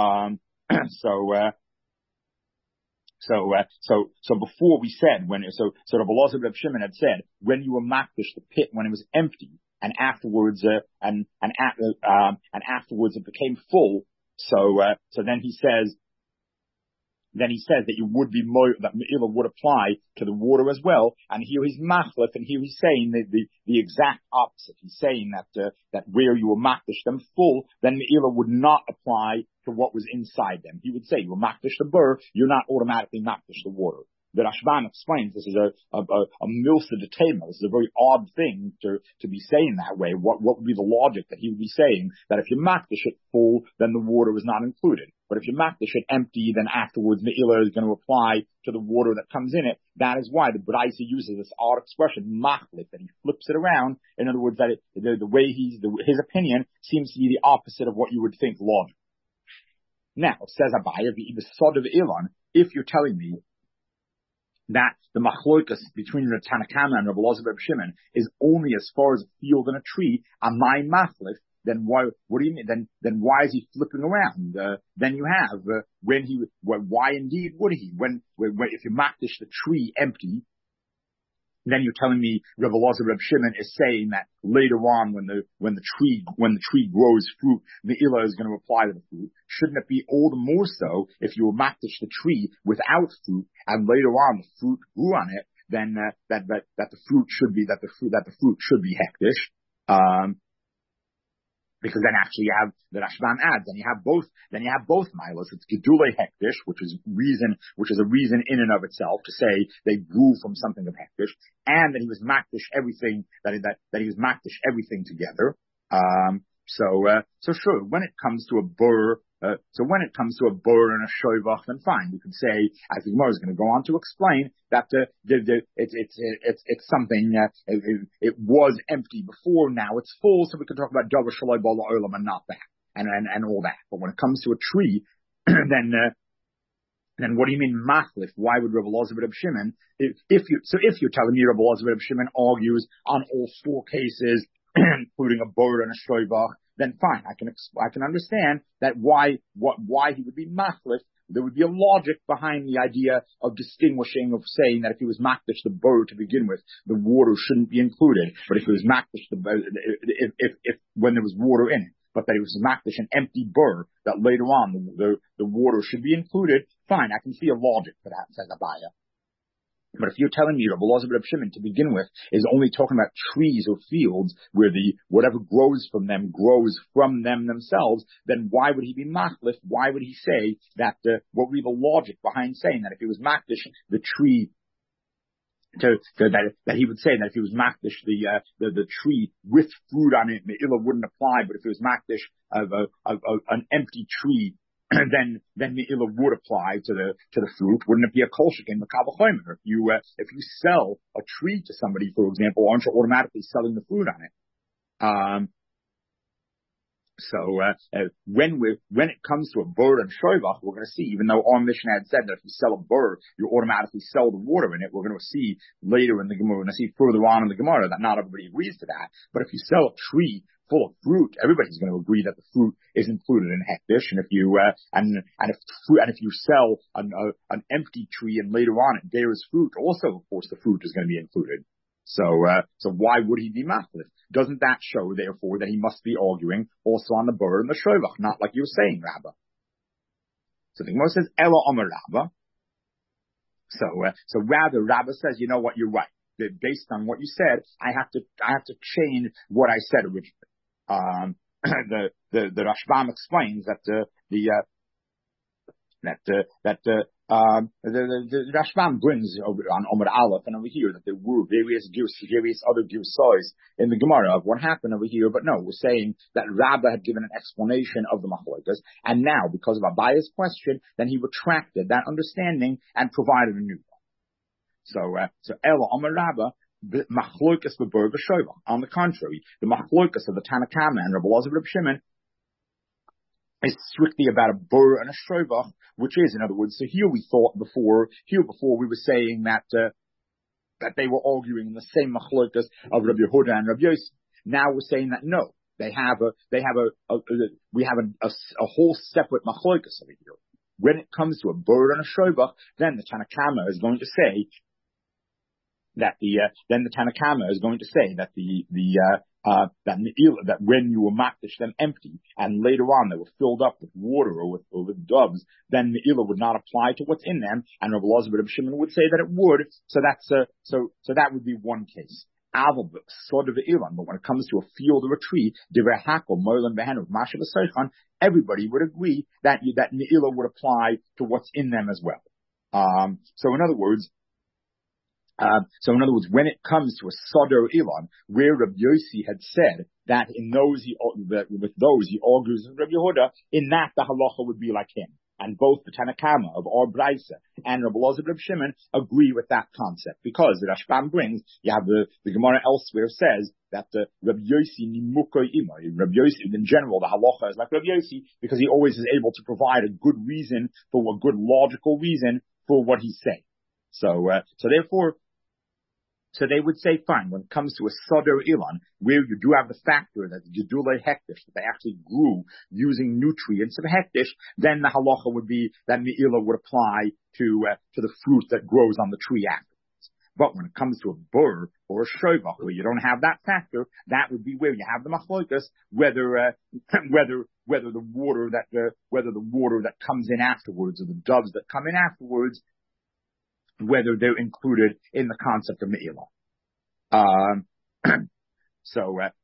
So before we said so Rabbi Elazar ben Shimon had said when you were makdish the pit when it was empty and afterwards afterwards it became full. So then he says that you would be that Me'ila would apply to the water as well. And here he's machlef, and here he's saying the exact opposite. He's saying that where you were makdish them full, then Me'ila would not apply to what was inside them. He would say you were makdish the bur, you're not automatically makdish the water. The Rashban explains this is a milsa de tema. This is a very odd thing to be saying that way. What would be the logic that he would be saying that if you makdish it full, then the water was not included? But if you makdish it empty, then afterwards Me'ila is going to apply to the water that comes in it. That is why the Braisa uses this odd expression, machlif, that he flips it around. In other words, that the way his opinion seems to be the opposite of what you would think logic. Now, says Abaya, the sod of Ilan, if you're telling me that the machlokas between the Tanakama and Rabbi Elazar ben Shimon is only as far as a field and a tree, a my machlif, then why? What do you mean? Then why is he flipping around? Then you have why indeed would he? When if you makdish the tree empty, then you're telling me Rabbi Elazar ben Shimon is saying that later on when the tree grows fruit, the Me'ila is going to apply to the fruit. Shouldn't it be all the more so if you makdish the tree without fruit and later on the fruit grew on it? Then that the fruit should be hektish. Because then actually you have the Rashban adds, then you have both milos. It's gedulei hektish, which is a reason in and of itself to say they grew from something of hektish, and that he was makdish everything that he was makdish everything together. So sure, when it comes to a bur, and a shoivach, then fine. You could say, as the Gemara is going to go on to explain, that it's something. It was empty before, now it's full. So we can talk about davar shaloi bala olam and not that, and all that. But when it comes to a tree, then what do you mean machlif? Why would Rabbi Elazar ben Shimon, if you're telling me Rabbi Elazar ben Shimon argues on all four cases, including a bur and a shoivach, then fine, I can understand that why he would be machlif. There would be a logic behind the idea of distinguishing, of saying that if he was makdish the bur to begin with, the water shouldn't be included. But if he was makdish if when there was water in it, but that he was makdish an empty bur, that later on the water should be included, fine, I can see a logic for that, says Abaya. But if you're telling me Rabbi Elazar ben Shimon to begin with is only talking about trees or fields where whatever grows from them themselves, then why would he be machlif? Why would he say that? What would be the logic behind saying that if he was makdish the tree? That he would say that if he was makdish the tree with fruit on it, Me'ila wouldn't apply. But if he was makdish of an empty tree, then Me'ila would apply to the fruit. Wouldn't it be a kol shekin makabel chomer? If you sell a tree to somebody, for example, aren't you automatically selling the fruit on it? So when it comes to a bur and shoivach, we're going to see, even though our Mishnah had said that if you sell a bur, you automatically sell the water in it, we're going to see later in the Gemara, we're going to see further on in the Gemara that not everybody agrees to that. But if you sell a tree full of fruit, everybody's going to agree that the fruit is included in hektish. And if you if you sell an empty tree and later on it bears fruit, also of course the fruit is going to be included. So why would he be machlif? Doesn't that show, therefore, that he must be arguing also on the bur and the shoivach, not like you were saying, Rabba? So the Gemara says, Ela Omer Rabba. So rather, Rabbah says, you know what, you're right. Based on what you said, I have to change what I said originally. The Rashbam explains that the Rashbam brings over on Omar Aleph and over here that there were various other girsais in the Gemara of what happened over here, but no, we're saying that Rabbah had given an explanation of the machlokas, and now because of Abaya's question, then he retracted that understanding and provided a new one. So Ela Omar Rabbah. Machlokas b'Bur v'Shoivach. On the contrary, the machlokas of the Tanakama and Rabbi Elazar Reb Shimon is strictly about a bur and a shoivach, which is, in other words, so here we thought before we were saying that they were arguing in the same machlokas of Rabbi Yehuda and Rabbi Yossi. Now we're saying that no, we have a whole separate machlokas over here. When it comes to a bur and a shoivach, then the Tanakama is going to say that that when you were makdish them empty and later on they were filled up with water or with doves, then Me'ilah would not apply to what's in them, and Rabbi Elazar Reb Shimon would say that it would. So that would be one case. But when it comes to a field or a tree, everybody would agree that Me'ilah would apply to what's in them as well. So in other words, when it comes to a Sodor Elon, where Rabbi Yossi had said that with those he argues with Rabbi Yehuda, in that the halacha would be like him. And both the Tanakama of our Braisa and Rabbi Elazar Reb Shimon agree with that concept, because the Rashbam brings, you have the Gemara elsewhere says that the Rabbi Yossi nimukoi imay. Rabbi Yossi, in general, the halacha is like Rabbi Yossi because he always is able to provide a good reason for a good logical reason for what he's saying. So therefore, so they would say, fine, when it comes to a Sodor Ilan, where you do have the factor that the Gedulei Hektish, that they actually grew using nutrients of Hektish, then the halacha would be that Me'ilah would apply to the fruit that grows on the tree afterwards. But when it comes to a Bur or a Shovach, where you don't have that factor, that would be where you have the Machlokas, whether the water that comes in afterwards, or the doves that come in afterwards, whether they're included in the concept of Me'ilah. So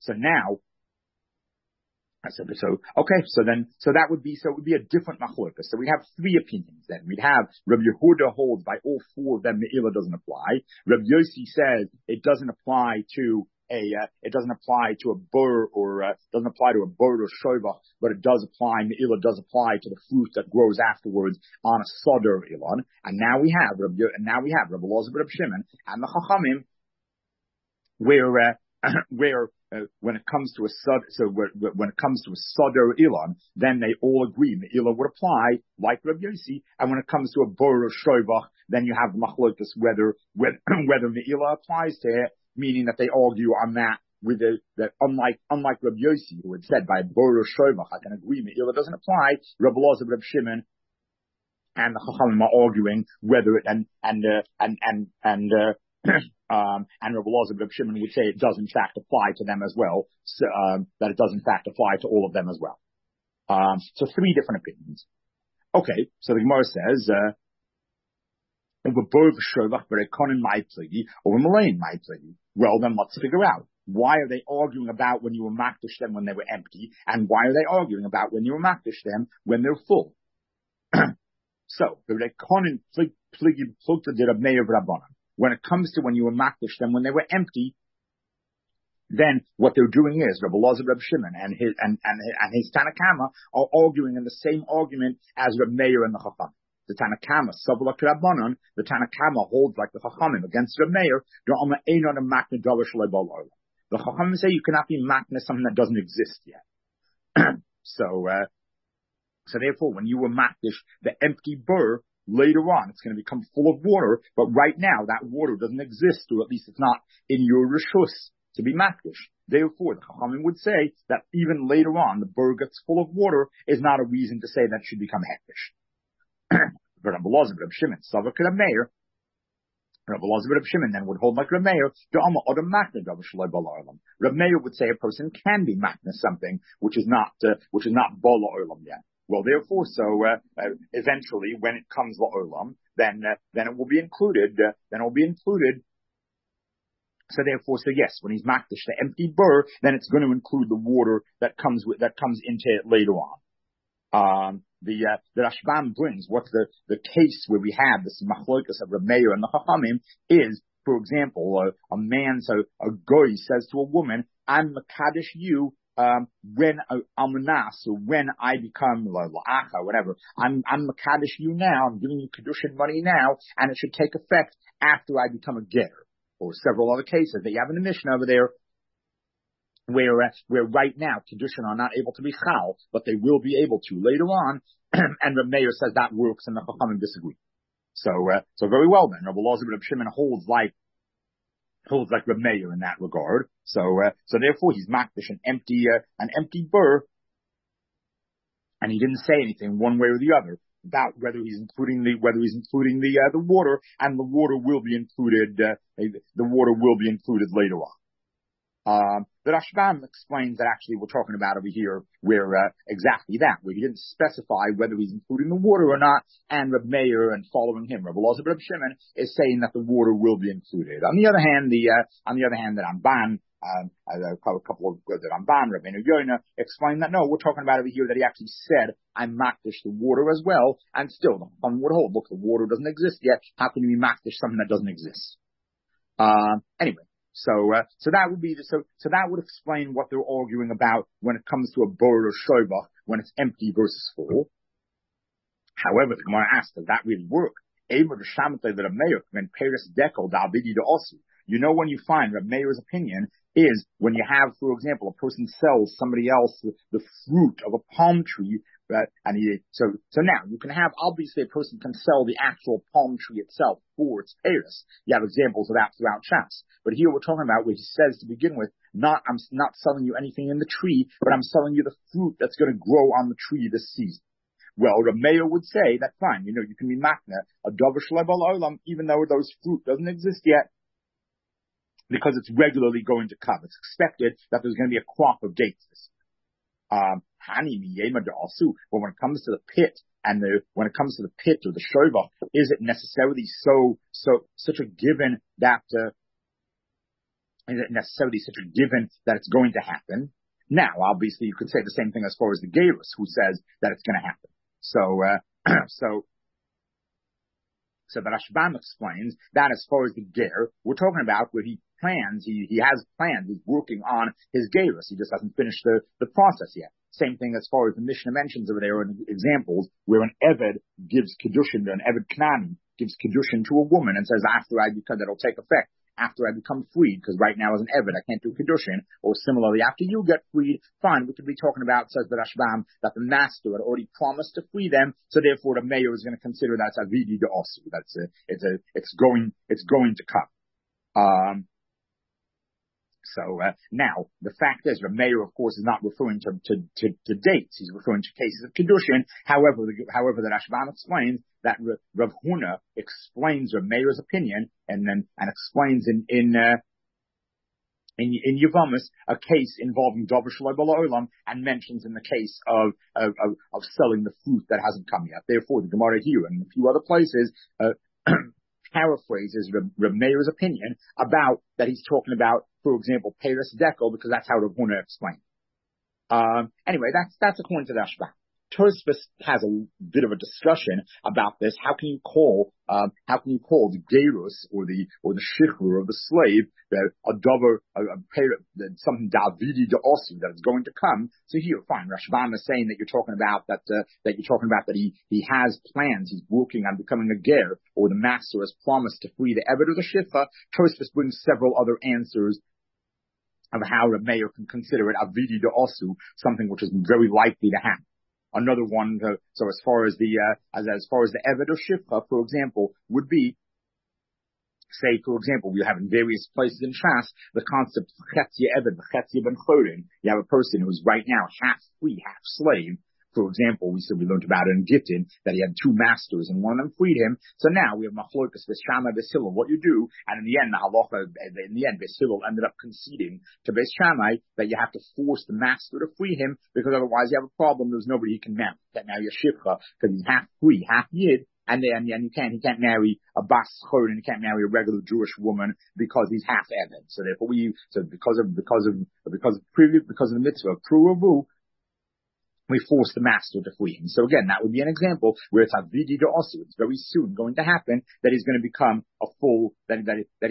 that would be a different machlokas. So we have three opinions then. We'd have Rabbi Yehuda holds by all four of them Me'ilah doesn't apply. Rabbi Yossi says it doesn't apply to a bur or shovach, but it does apply. Me'ilah does apply to the fruit that grows afterwards on a Sodor Ilan. And now we have Rabbi Elazar Reb Shimon and the Chachamim, where when it comes to a Sodor Ilan, then they all agree Me'ilah would apply like Rabbi Yossi. And when it comes to a bur or shovach, then you have machlokas whether Me'ilah applies to it, meaning that they argue on that that unlike Rabbi Yossi, who had said by bur or shovach, I can agree Me'ilah doesn't apply. Rabbi Elazar Reb Shimon and the Chachamim are arguing whether it and Rabbi Elazar Reb Shimon would say it does in fact apply to them as well. So, that it does in fact apply to all of them as well. So three different opinions. Okay, so the Gemara says, well, then let's figure out, why are they arguing about when you were makdish them when they were empty, and why are they arguing about when you were makdish them when they're full? So, when it comes to when you were makdish them when they were empty, then what they're doing is Rabbi Elazar Reb Shimon and his Tanakama are arguing in the same argument as Reb Meir and the Chacham. The Tanakama, Savla K'Rabbanon, the Tanakama holds like the Chachamim against Reb Meir. The Chachamim say you cannot be makna something that doesn't exist yet. So therefore, when you were makdish the empty bur, later on it's going to become full of water, but right now that water doesn't exist, or at least it's not in your rishus to be makdish. Therefore, the Chachamim would say that even later on the bur gets full of water is not a reason to say that it should become hektish. But Rabbi Elazar Reb Shimon, Savak Reb Meir, Rabbi Elazar Reb Shimon then would hold like Reb Meir. Reb Meir would say a person can be makna something which is not bala olam yet. Well, therefore, eventually, when it comes la'olam, then it will be included. Then it will be included. So therefore, yes, when he's makdish the empty bur, then it's going to include the water that comes into it later on. The Rashbam brings what's the case where we have this machlokas of Reb Meir and the Chachamim is, for example, a man, so a goy says to a woman, I'm makadosh you, when almanas, so when I become la'acha, whatever, I'm makadosh you now, I'm giving you kedushin money now, and it should take effect after I become a ger. Or several other cases that you have in the Mishnah over there, where right now kedushin are not able to be chal, but they will be able to later on. And Reb Meir says that works, and the Chachamim disagree. So very well then. Rabbi Elazar ben Shimon holds like Reb Meir in that regard. So therefore he's makdish an empty bur, and he didn't say anything one way or the other about whether he's including the water, and the water will be included. The water will be included later on. The Rashbam explains that actually we're talking about over here where exactly that, where he didn't specify whether he's including the water or not, and Reb Meir and following him, Rabbi Elazar ben Shimon, is saying that the water will be included. On the other hand, the Ramban, a couple of the Ramban, Rabbeinu Yonah, explained that no, we're talking about over here that he actually said, I'm makdish the water as well, and still the Chachamim would hold, look, the water doesn't exist yet, how can you be makdish something that doesn't exist? Anyway. So that would be so that would explain what they're arguing about when it comes to a bor or shobach when it's empty versus full. However, the Gemara asks, does that really work? You know, when you find Reb Meir's opinion is when you have, for example, a person sells somebody else the fruit of a palm tree, so now you can have, obviously a person can sell the actual palm tree itself for its payers. You have examples of that throughout Shas. But here we're talking about where he says to begin with, I'm not selling you anything in the tree, but I'm selling you the fruit that's going to grow on the tree this season. Well, Reb Meir would say that fine, you can be makna, a davar shlei b'olam, even though those fruit doesn't exist yet, because it's regularly going to come. It's expected that there's going to be a crop of dates this year. But when it comes to the pit when it comes to the pit or the shova, is it necessarily such a given that it's going to happen? Now, obviously, you could say the same thing as far as the Gerus, who says that it's going to happen. So the Rashbam explains that as far as the ger, we're talking about where he plans, he has plans, he's working on his gerus, he just hasn't finished the process yet. Same thing as far as the Mishnah mentions over there in examples where an Eved gives Kedushin, an Eved Knani gives Kedushin to a woman and says, because that'll take effect after I become freed, because right now as an Eved I can't do Kedushin, or similarly after you get freed, fine, we could be talking about, says the Rashbam, that the master had already promised to free them, so therefore the mayor is going to consider that's Avidi de Osu, it's going to come. Now, the fact is, the mayor, of course, is not referring to dates. He's referring to cases of Kedushin. However, the Rashbam explains that Rav Huna explains the mayor's opinion and explains in Yevamis a case involving davar shlei b'olam and mentions in the case of selling the fruit that hasn't come yet. Therefore, the Gemara here and a few other places paraphrases Reb Meir's opinion about that he's talking about, for example, Peres Dekel, because that's how Rav Huna explained. Anyway, that's according to the Rashbam. Tosfos has a bit of a discussion about this. How can you call the gerus or the shichrur of the slave a davar, something davidi de osu that is going to come? So here, fine, Rashbam is saying that you're talking about that he has plans. He's working on becoming a ger, or the master has promised to free the eved or the shifra. Tosfos brings several other answers of how Reb Meir can consider it avidi de osu, something which is very likely to happen. Another one, so as far as the Eved or Shifra, for example, would be, say, for example, we have in various places in Shas, the concept of Chetzia Eved, Chetzia Ben Chorin. You have a person who is right now half free, half slave. For example, we learned about it in Gittin, that he had two masters and one of them freed him. So now we have Machlokas, Beis Shammai, Beis Hillel, what you do, and in the end, Beis Hillel ended up conceding to Beis Shammai that you have to force the master to free him, because otherwise you have a problem, there's nobody he can marry. That now you're Shifra, because he's half free, half Yid, and he can't marry a bas chor, and he can't marry a regular Jewish woman because he's half Eved. So therefore because of the mitzvah of Pruavu, we force the master to flee him. So again, that would be an example where it's avidi de osu. It's very soon going to happen that he's going to become a full ben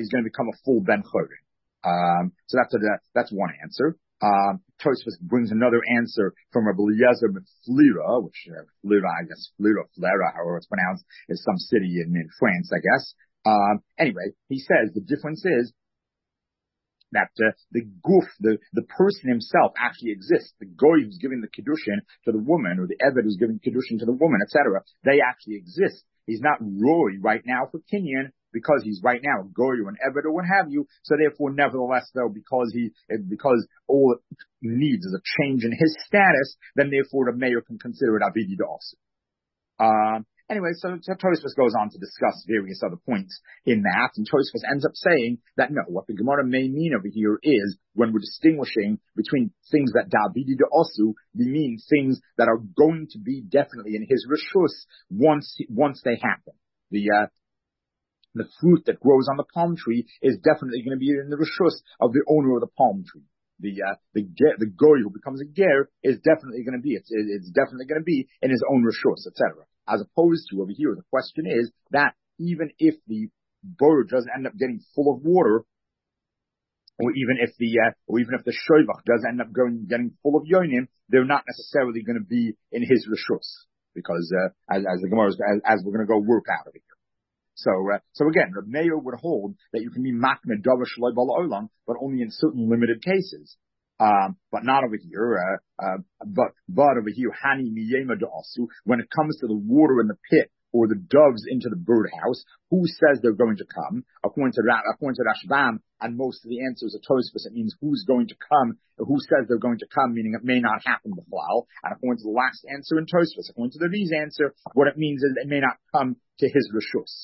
chorin. So that's one answer. Tosfos brings another answer from Rabbi Eliezer Flera, which Flera, however it's pronounced, is some city in France, I guess. Anyway, he says the difference is that the guf, the person himself actually exists. The goy who's giving the kiddushin to the woman, or the eved who's giving kiddushin to the woman, etc., they actually exist. He's not roy right now for kinyan because he's right now a goy or an eved or what have you. So therefore, nevertheless, though, because all it needs is a change in his status, then therefore the mayor can consider it avidi also. Anyway, so Tosfos goes on to discuss various other points in that, and Tosfos ends up saying that no, what the Gemara may mean over here is when we're distinguishing between things that davidi de osu, we mean things that are going to be definitely in his rishus once they happen. The fruit that grows on the palm tree is definitely going to be in the rishus of the owner of the palm tree. The goy who becomes a ger is definitely going to be it's definitely going to be in his own rishus, etc. As opposed to over here, the question is that even if the bird does end up getting full of water, or even if the shoivach does end up getting full of yonim, they're not necessarily going to be in his rishus, because as the Gemara as we're going to go work out of it. So again, the mayor would hold that you can be makna davar shaloi bala olam, but only in certain limited cases. But not over here. But over here, hani miyema da'asu. When it comes to the water in the pit or the doves into the birdhouse, who says they're going to come? According to Rashbam and most of the answers of Tosfos, it means who's going to come. Who says they're going to come? Meaning it may not happen b'chlal. And according to the last answer in Tosfos, according to the Riz's answer, what it means is it may not come to his rishus.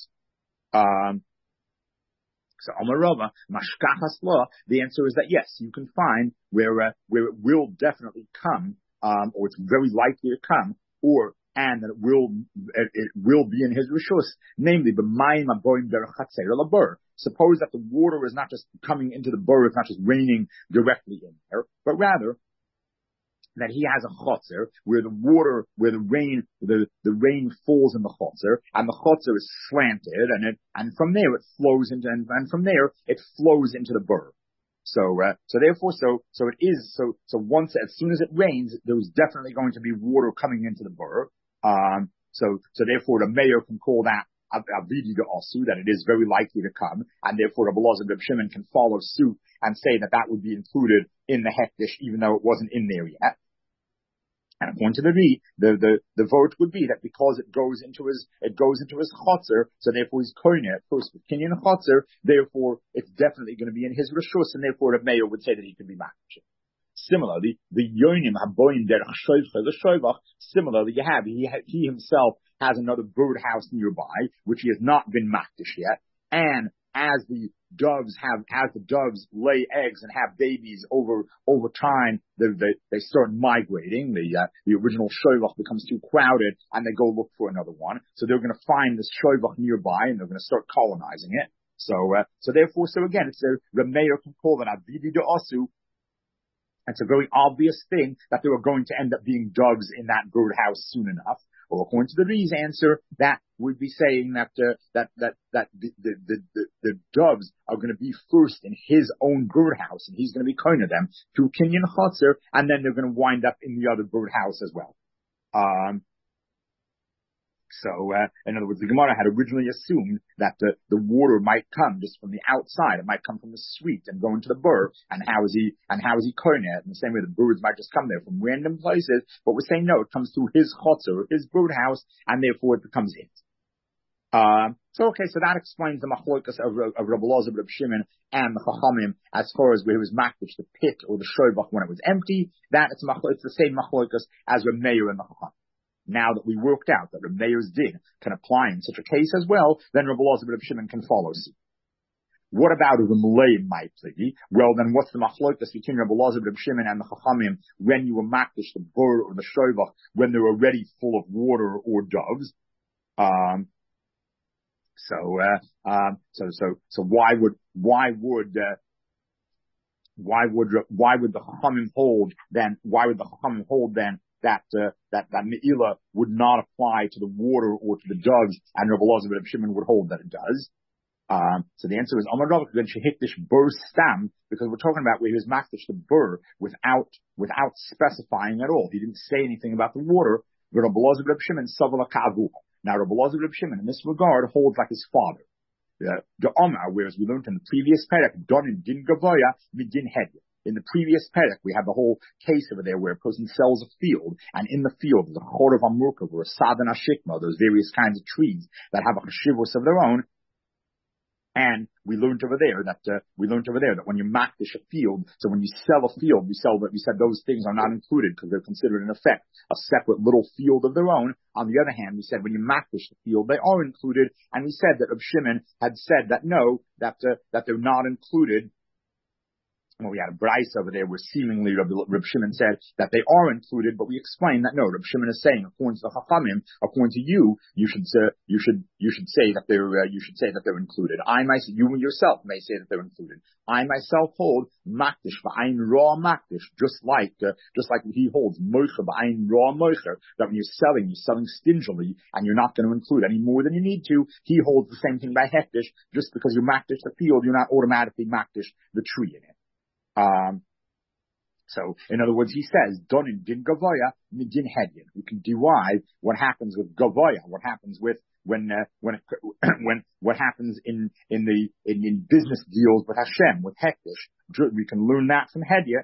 So Amar Rava, Mashkachas law, the answer is that yes, you can find where it will definitely come, or it's very likely to come, and that it will be in his rishus, namely b'mayim aboim derech chatzer labur. Suppose that the water is not just coming into the bur, it's not just raining directly in there, but rather that he has a chotzer where the rain falls in the chotzer, and the chotzer is slanted, and from there it flows into, and from there it flows into the bur. So once, as soon as it rains, there's definitely going to be water coming into the bur. So therefore the mayor can call that avidi de osu, that it is very likely to come, and therefore Rabbi Elazar ben Shimon can follow suit and say that would be included in the hektish, even though it wasn't in there yet. And according to the Ri, the vote would be that because it goes into his chotzer, so therefore he's koine, first with kinyan chotzer, therefore it's definitely going to be in his rishus, and therefore the mayor would say that he could be makdish. Similarly, the yonim haboyin derech shoivcha l'shoivach. Similarly, he himself has another birdhouse nearby, which he has not been makdish yet, and as the doves lay eggs and have babies over time, they start migrating. The original shoivach becomes too crowded, and they go look for another one. So they're going to find this shoivach nearby, and they're going to start colonizing it. So again, it's the mayor can call it avidi de osu. It's a very obvious thing that there are going to end up being doves in that birdhouse soon enough. Or according to the Riz's answer, that would be saying that the doves are going to be first in his own birdhouse, and he's going to be koine them through kinyan chotzer, and then they're going to wind up in the other birdhouse as well. So, in other words, the Gemara had originally assumed that the water might come just from the outside. It might come from the sweet and go into the bur. And how is he koine it? In the same way, the birds might just come there from random places. But we're saying no, it comes through his chotzer, his birdhouse, and therefore it becomes it. So that explains the machlokas of Rabbi Elazar ben Shimon and the Chachamim as far as where he was makdish the pit or the shoivach when it was empty. It's the same machlokas as Reb Meir and the Chachamim. Now that we worked out that Reb Meir's din can apply in such a case as well, then Rabbi Elazar ben Shimon can follow suit. What about the Malay Maipli? Well, then what's the machlokas between Rabbi Elazar ben Shimon and the Chachamim when you were makdish the bur or the shoivach when they're already full of water or doves? So why would the Chachamim hold then? Why would the Chachamim hold then that Me'ilah would not apply to the water or to the dogs, and Rabbi Elazar ben Shimon would hold that it does? So the answer is Amar Rav ben Shehikdish Bur Stam, because we're talking about where he was makdish the Bur without specifying at all. He didn't say anything about the water. Rabbi Elazar ben Shimon Savala Ka'avu. Now Rabbi Elazar ben Shimon in this regard holds like his father. The Omar, whereas we learned in the previous perek, Donin Din Gavoya Midin Hedya. In the previous perek, we have the whole case over there where a person sells a field, and in the field there's a chor of amurka, or a sadana shikma, those various kinds of trees that have a chashivus of their own. And we learned over there that when you makdish a field, so when you sell a field, we said those things are not included because they're considered in effect a separate little field of their own. On the other hand, we said when you makdish the field, they are included, and we said that Reb Shimon had said that no, that they're not included. Well, we had a brayso over there where seemingly Reb Shimon said that they are included, but we explained that no, Reb Shimon is saying, according to the Chachamim, according to you, you should say that they're included. You yourself may say that they're included. I myself hold makdish v'ayin ra makdish, just like he holds moicher v'ayin ra moicher, that when you're selling stingily, and you're not going to include any more than you need to. He holds the same thing by hektish. Just because you makdish the field, you're not automatically makdish the tree in it. So, in other words, he says, Donin din gavoya midin hedyin. You can derive what happens with gavoya, what happens with what happens in business deals with Hashem, with hektish. We can learn that from hedya.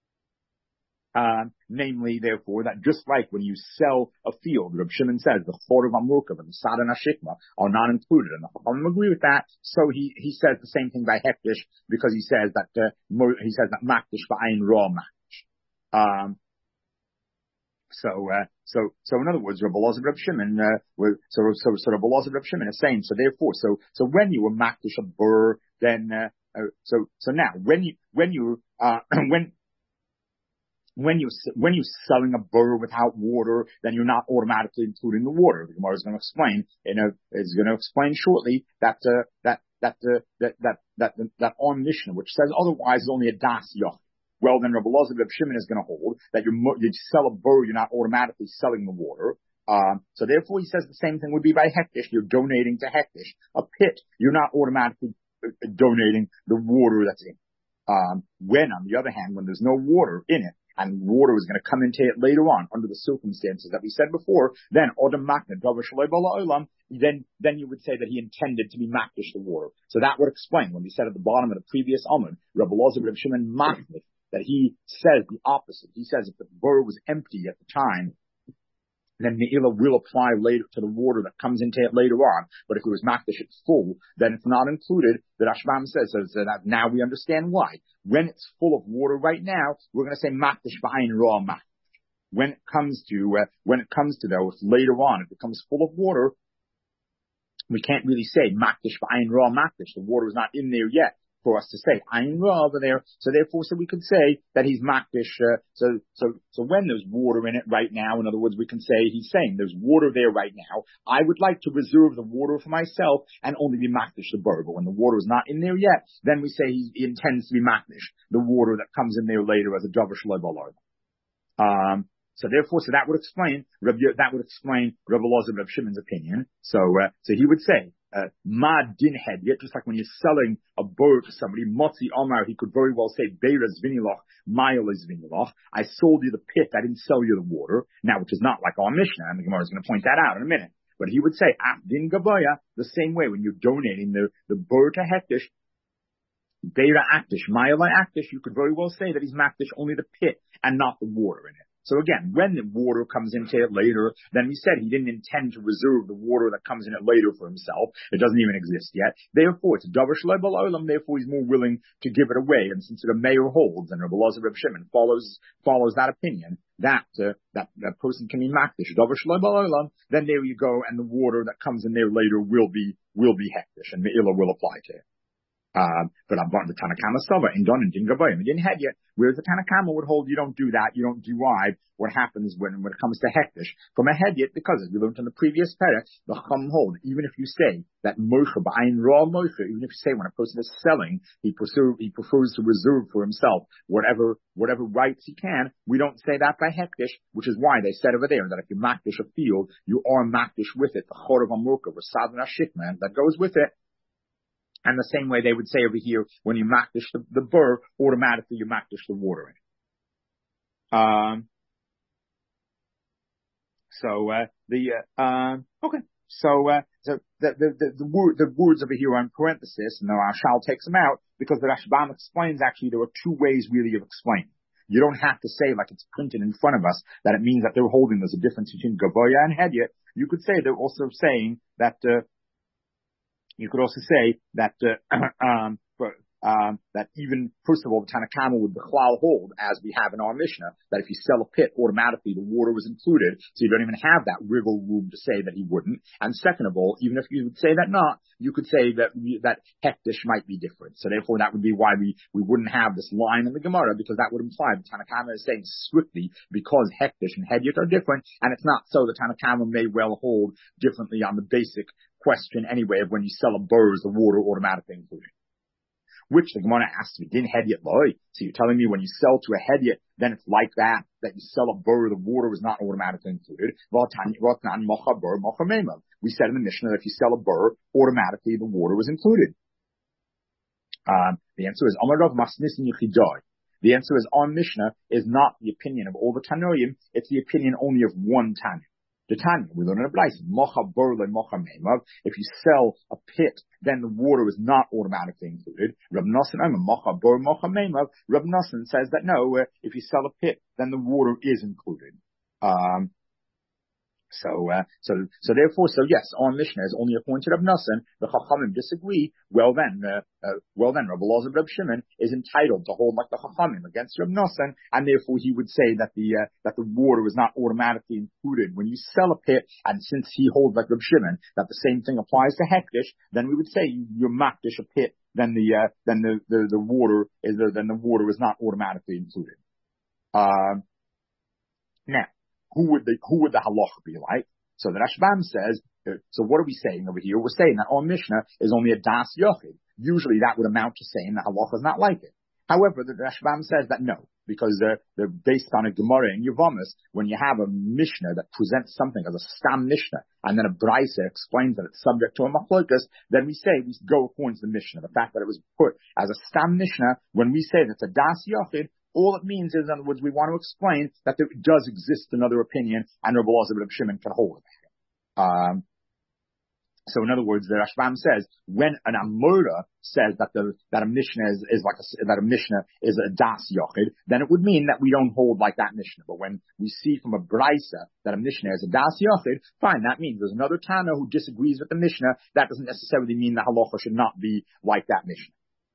Namely, therefore, that just like when you sell a field, Reb Shimon says the chor of amurkav and the sadana shikma are not included, and the Chachamim agree with that. So he says the same thing by hektish, because he says that makdish v'ayin ra makdish. So in other words, Rabbi Elazar ben Shimon, Rabbi Elazar ben Shimon is saying, so therefore, so when you were makdish a bur, then so now when you're selling a bur without water, then you're not automatically including the water. The Gemara is going to explain shortly that on Mishnah, which says otherwise, is only a das yoch. Well, then Rabbi Elazar ben Shimon is going to hold that you sell a bur, you're not automatically selling the water. So therefore, he says the same thing would be by hektish. You're donating to hektish. A pit, you're not automatically donating the water that's in. When, on the other hand, when there's no water in it, and water is going to come into it later on under the circumstances that we said before, then then you would say that he intended to be makdish the water. So that would explain when we said at the bottom of the previous Amud, Rabbi Elazar ben Shimon makdish, that he says the opposite. He says if the bur was empty at the time, then Me'ilah will apply later to the water that comes into it later on. But if it was makdish it's full, then it's not included. The Rashbam says so that now we understand why. When it's full of water right now, we're going to say makdish v'ayin ra makdish. When it comes to though, if later on it becomes full of water, we can't really say makdish v'ayin ra makdish. The water is not in there yet for us to say ayin ra over there. So therefore, we could say that he's makdish. So when there's water in it right now, in other words, we can say he's saying there's water there right now. I would like to reserve the water for myself and only be makdish the bur. But when the water is not in there yet, then we say he intends to be makdish the water that comes in there later as a davar shaloi b'alar. So therefore, that would explain Rabbi Elazar ben Shimon's opinion. So he would say, ma din hediyah, just like when you're selling a bur to somebody, motzi omar, he could very well say, beira zvinilach, mayel zvinilach. I sold you the pit, I didn't sell you the water. Now, which is not like our Mishnah, and the Gemara is going to point that out in a minute. But he would say, din gabaya, the same way when you're donating the bur to hektish, beira aktish, mayel aktish, you could very well say that he's makdish only the pit and not the water in it. So again, when the water comes into it later, then we said he didn't intend to reserve the water that comes in it later for himself. It doesn't even exist yet. Therefore, it's a davar shaloi b'olam. Therefore, he's more willing to give it away. And since the mayor holds, and Rabbi Elazar ben Shimon follows that opinion, that person can be makdish davar shaloi b'olam. Then there you go, and the water that comes in there later will be hektish, and Me'ilah will apply to it. But I've the Tanakama Sava in Don and Din Gabayim. It didn't head yet. Whereas the Tanakama would hold, you don't do that, you don't derive what happens when it comes to hektish from a head yet, because as we learned in the previous parak, the Chum hold, even if you say that Moshe ba'ayin raw Moshe, even if you say when a person is selling, he prefers to reserve for himself whatever rights he can, we don't say that by hektish, which is why they said over there that if you makdish a field, you are makdish with it, the chor of Amurka, Rasadna Shikman, that goes with it. And the same way they would say over here, when you makdish the burr, automatically you makdish the water in it. Okay. So the words over here are in parenthesis, and the Rashal takes them out, because the Rashbam explains actually there are two ways really of explaining. You don't have to say, like it's printed in front of us, that it means that they're holding there's a difference between Gavoya and Hedya. You could say they're also saying that, you could also say that, that even, first of all, the Tanakama would Bechlal hold, as we have in our Mishnah, that if you sell a pit, automatically the water was included, so you don't even have that wiggle room to say that he wouldn't. And second of all, even if you would say that not, you could say that hektish might be different. So therefore that would be why we wouldn't have this line in the Gemara, because that would imply the Tanakama is saying strictly because hektish and hedyot are different, and it's not so. The Tanakama may well hold differently on the basic question anyway of when you sell a burr, is the water automatically included. Which the Gemara asks, we didn't hedyot loy. So you're telling me when you sell to a hedyot, then it's like that you sell a burr, the water is not automatically included. We said in the Mishnah that if you sell a burr, automatically the water was included. The answer is, the answer is, our Mishnah is not the opinion of all the Tanoim, it's the opinion only of one Tanya. The Tanya, we learn in a Braisa, if you sell a pit, then the water is not automatically included. Reb Nosson says that no, if you sell a pit, then the water is included. So yes, our Mishnah is only appointed of Nosson. The Chachamim disagree. Well then, Rabbi Elazar Reb Shimon is entitled to hold like the Chachamim against Reb Nosson, and therefore he would say that the water is not automatically included when you sell a pit. And since he holds like Reb Shimon that the same thing applies to hektish, then we would say you're makdish a pit, then the water is not automatically included. Now, who would the halacha be like? So the Rashbam says, so what are we saying over here? We're saying that our Mishnah is only a das yochid. Usually that would amount to saying that halacha is not like it. However, the Rashbam says that no, because they're based on a Gemara in Yevamos. When you have a Mishnah that presents something as a stam Mishnah, and then a Braisa explains that it's subject to a machlokas, then we say we go according to the Mishnah. The fact that it was put as a stam Mishnah, when we say that it's a das yochid, all it means is, in other words, we want to explain that there does exist another opinion, and Rabbi Elazar Reb Shimon can hold it. So in other words, the Rashbam says when an Amora says that a Mishnah is like that a Mishnah is a das yochid, then it would mean that we don't hold like that Mishnah. But when we see from a Braisa that a Mishnah is a das yochid, fine, that means there's another Tana who disagrees with the Mishnah. That doesn't necessarily mean the halacha should not be like that Mishnah.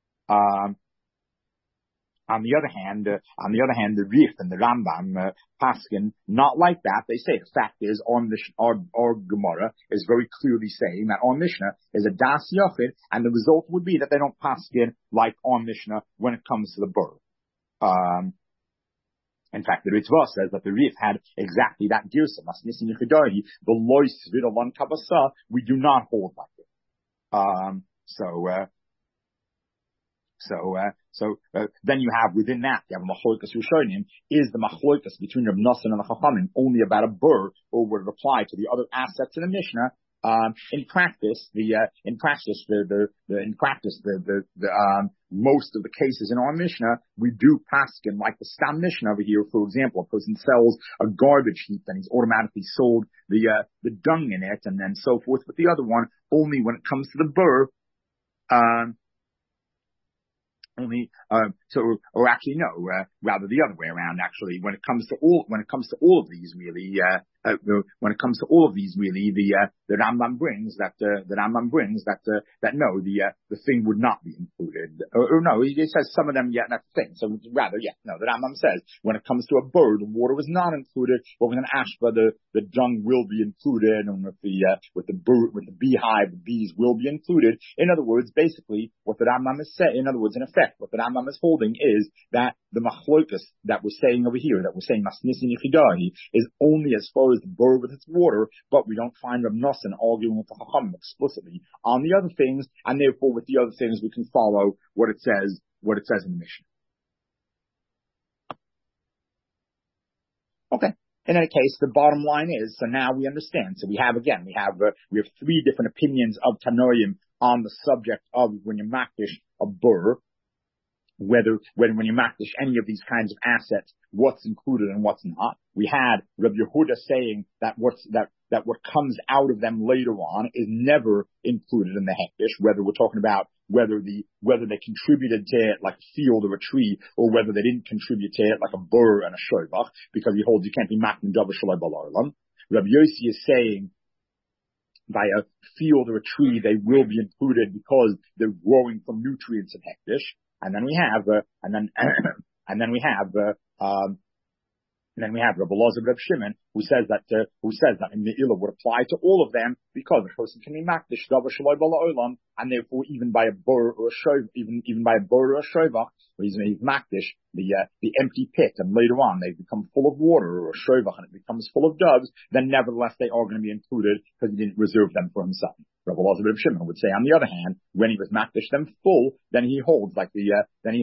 On the other hand, the Rif and the Rambam paskin not like that. They say the fact is our Gemara is very clearly saying that our Mishnah is a das yochid, and the result would be that they don't paskin like our Mishnah when it comes to the burr. In fact, the Ritva says that the Rif had exactly that girsa. The lois v'davan kabasa, we do not hold like it. So then you have within that, you have a machlokas rishonim. Is the machlokas between Reb Nosson and the Chachamim only about a burr, or would it apply to the other assets in the Mishnah? In practice, most of the cases in our Mishnah, we do paskin like the Stam Mishnah over here. For example, a person sells a garbage heap and he's automatically sold the dung in it, and then so forth with the other one. Only when it comes to the burr, rather the other way around. Actually, when it comes to all of these, really, when it comes to all of these, really, the Rambam brings that no, the thing would not be included. Or no, he says some of them, yeah, not the thing. So rather, yeah, no, the Rambam says when it comes to a bird, the water was not included, but with an ashba, the dung will be included, and with the bird, with the beehive, the bees will be included. In other words, basically, what the Rambam is saying, in other words, in effect, what the Rambam is holding is that the machlokas that we're saying over here, that we're saying Masnisin Yechidahi, is only as far as the bird with its water, but we don't find Rav Nosson arguing with the Chacham explicitly on the other things, and therefore with the other things we can follow what it says in the Mishnah. Okay. In any case, the bottom line is, so now we understand. So we have three different opinions of Tanoim on the subject of when you makdish a bur, whether when you makdish any of these kinds of assets, what's included and what's not. We had Rabbi Yehuda saying that what comes out of them later on is never included in the hekdesh, whether we're talking about whether they contributed to it like a field or a tree, or whether they didn't contribute to it like a bur and a shovach, because he holds you can't be makdim davar shalai b'olam. Rabbi Yossi is saying by a field or a tree they will be included because they're growing from nutrients in hekdesh. And then we have Rabbi Elazar Reb Shimon, who says that in the Ilah would apply to all of them because a person can be makdish davar shalai b'olam, and therefore even by a bur or a shov, even by a bur or a shovach, he's makdish the empty pit, and later on they become full of water, or a shovach and it becomes full of doves, then nevertheless they are going to be included because he didn't reserve them for himself. Rabbi Elazar Reb Shimon would say, on the other hand, when he was makdish them full, then he holds like the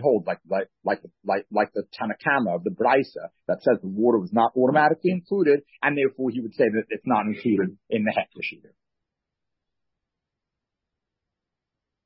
Tanakama of the Brisa that says the water was not automatically included, and therefore he would say that it's not included in the hekdesh either.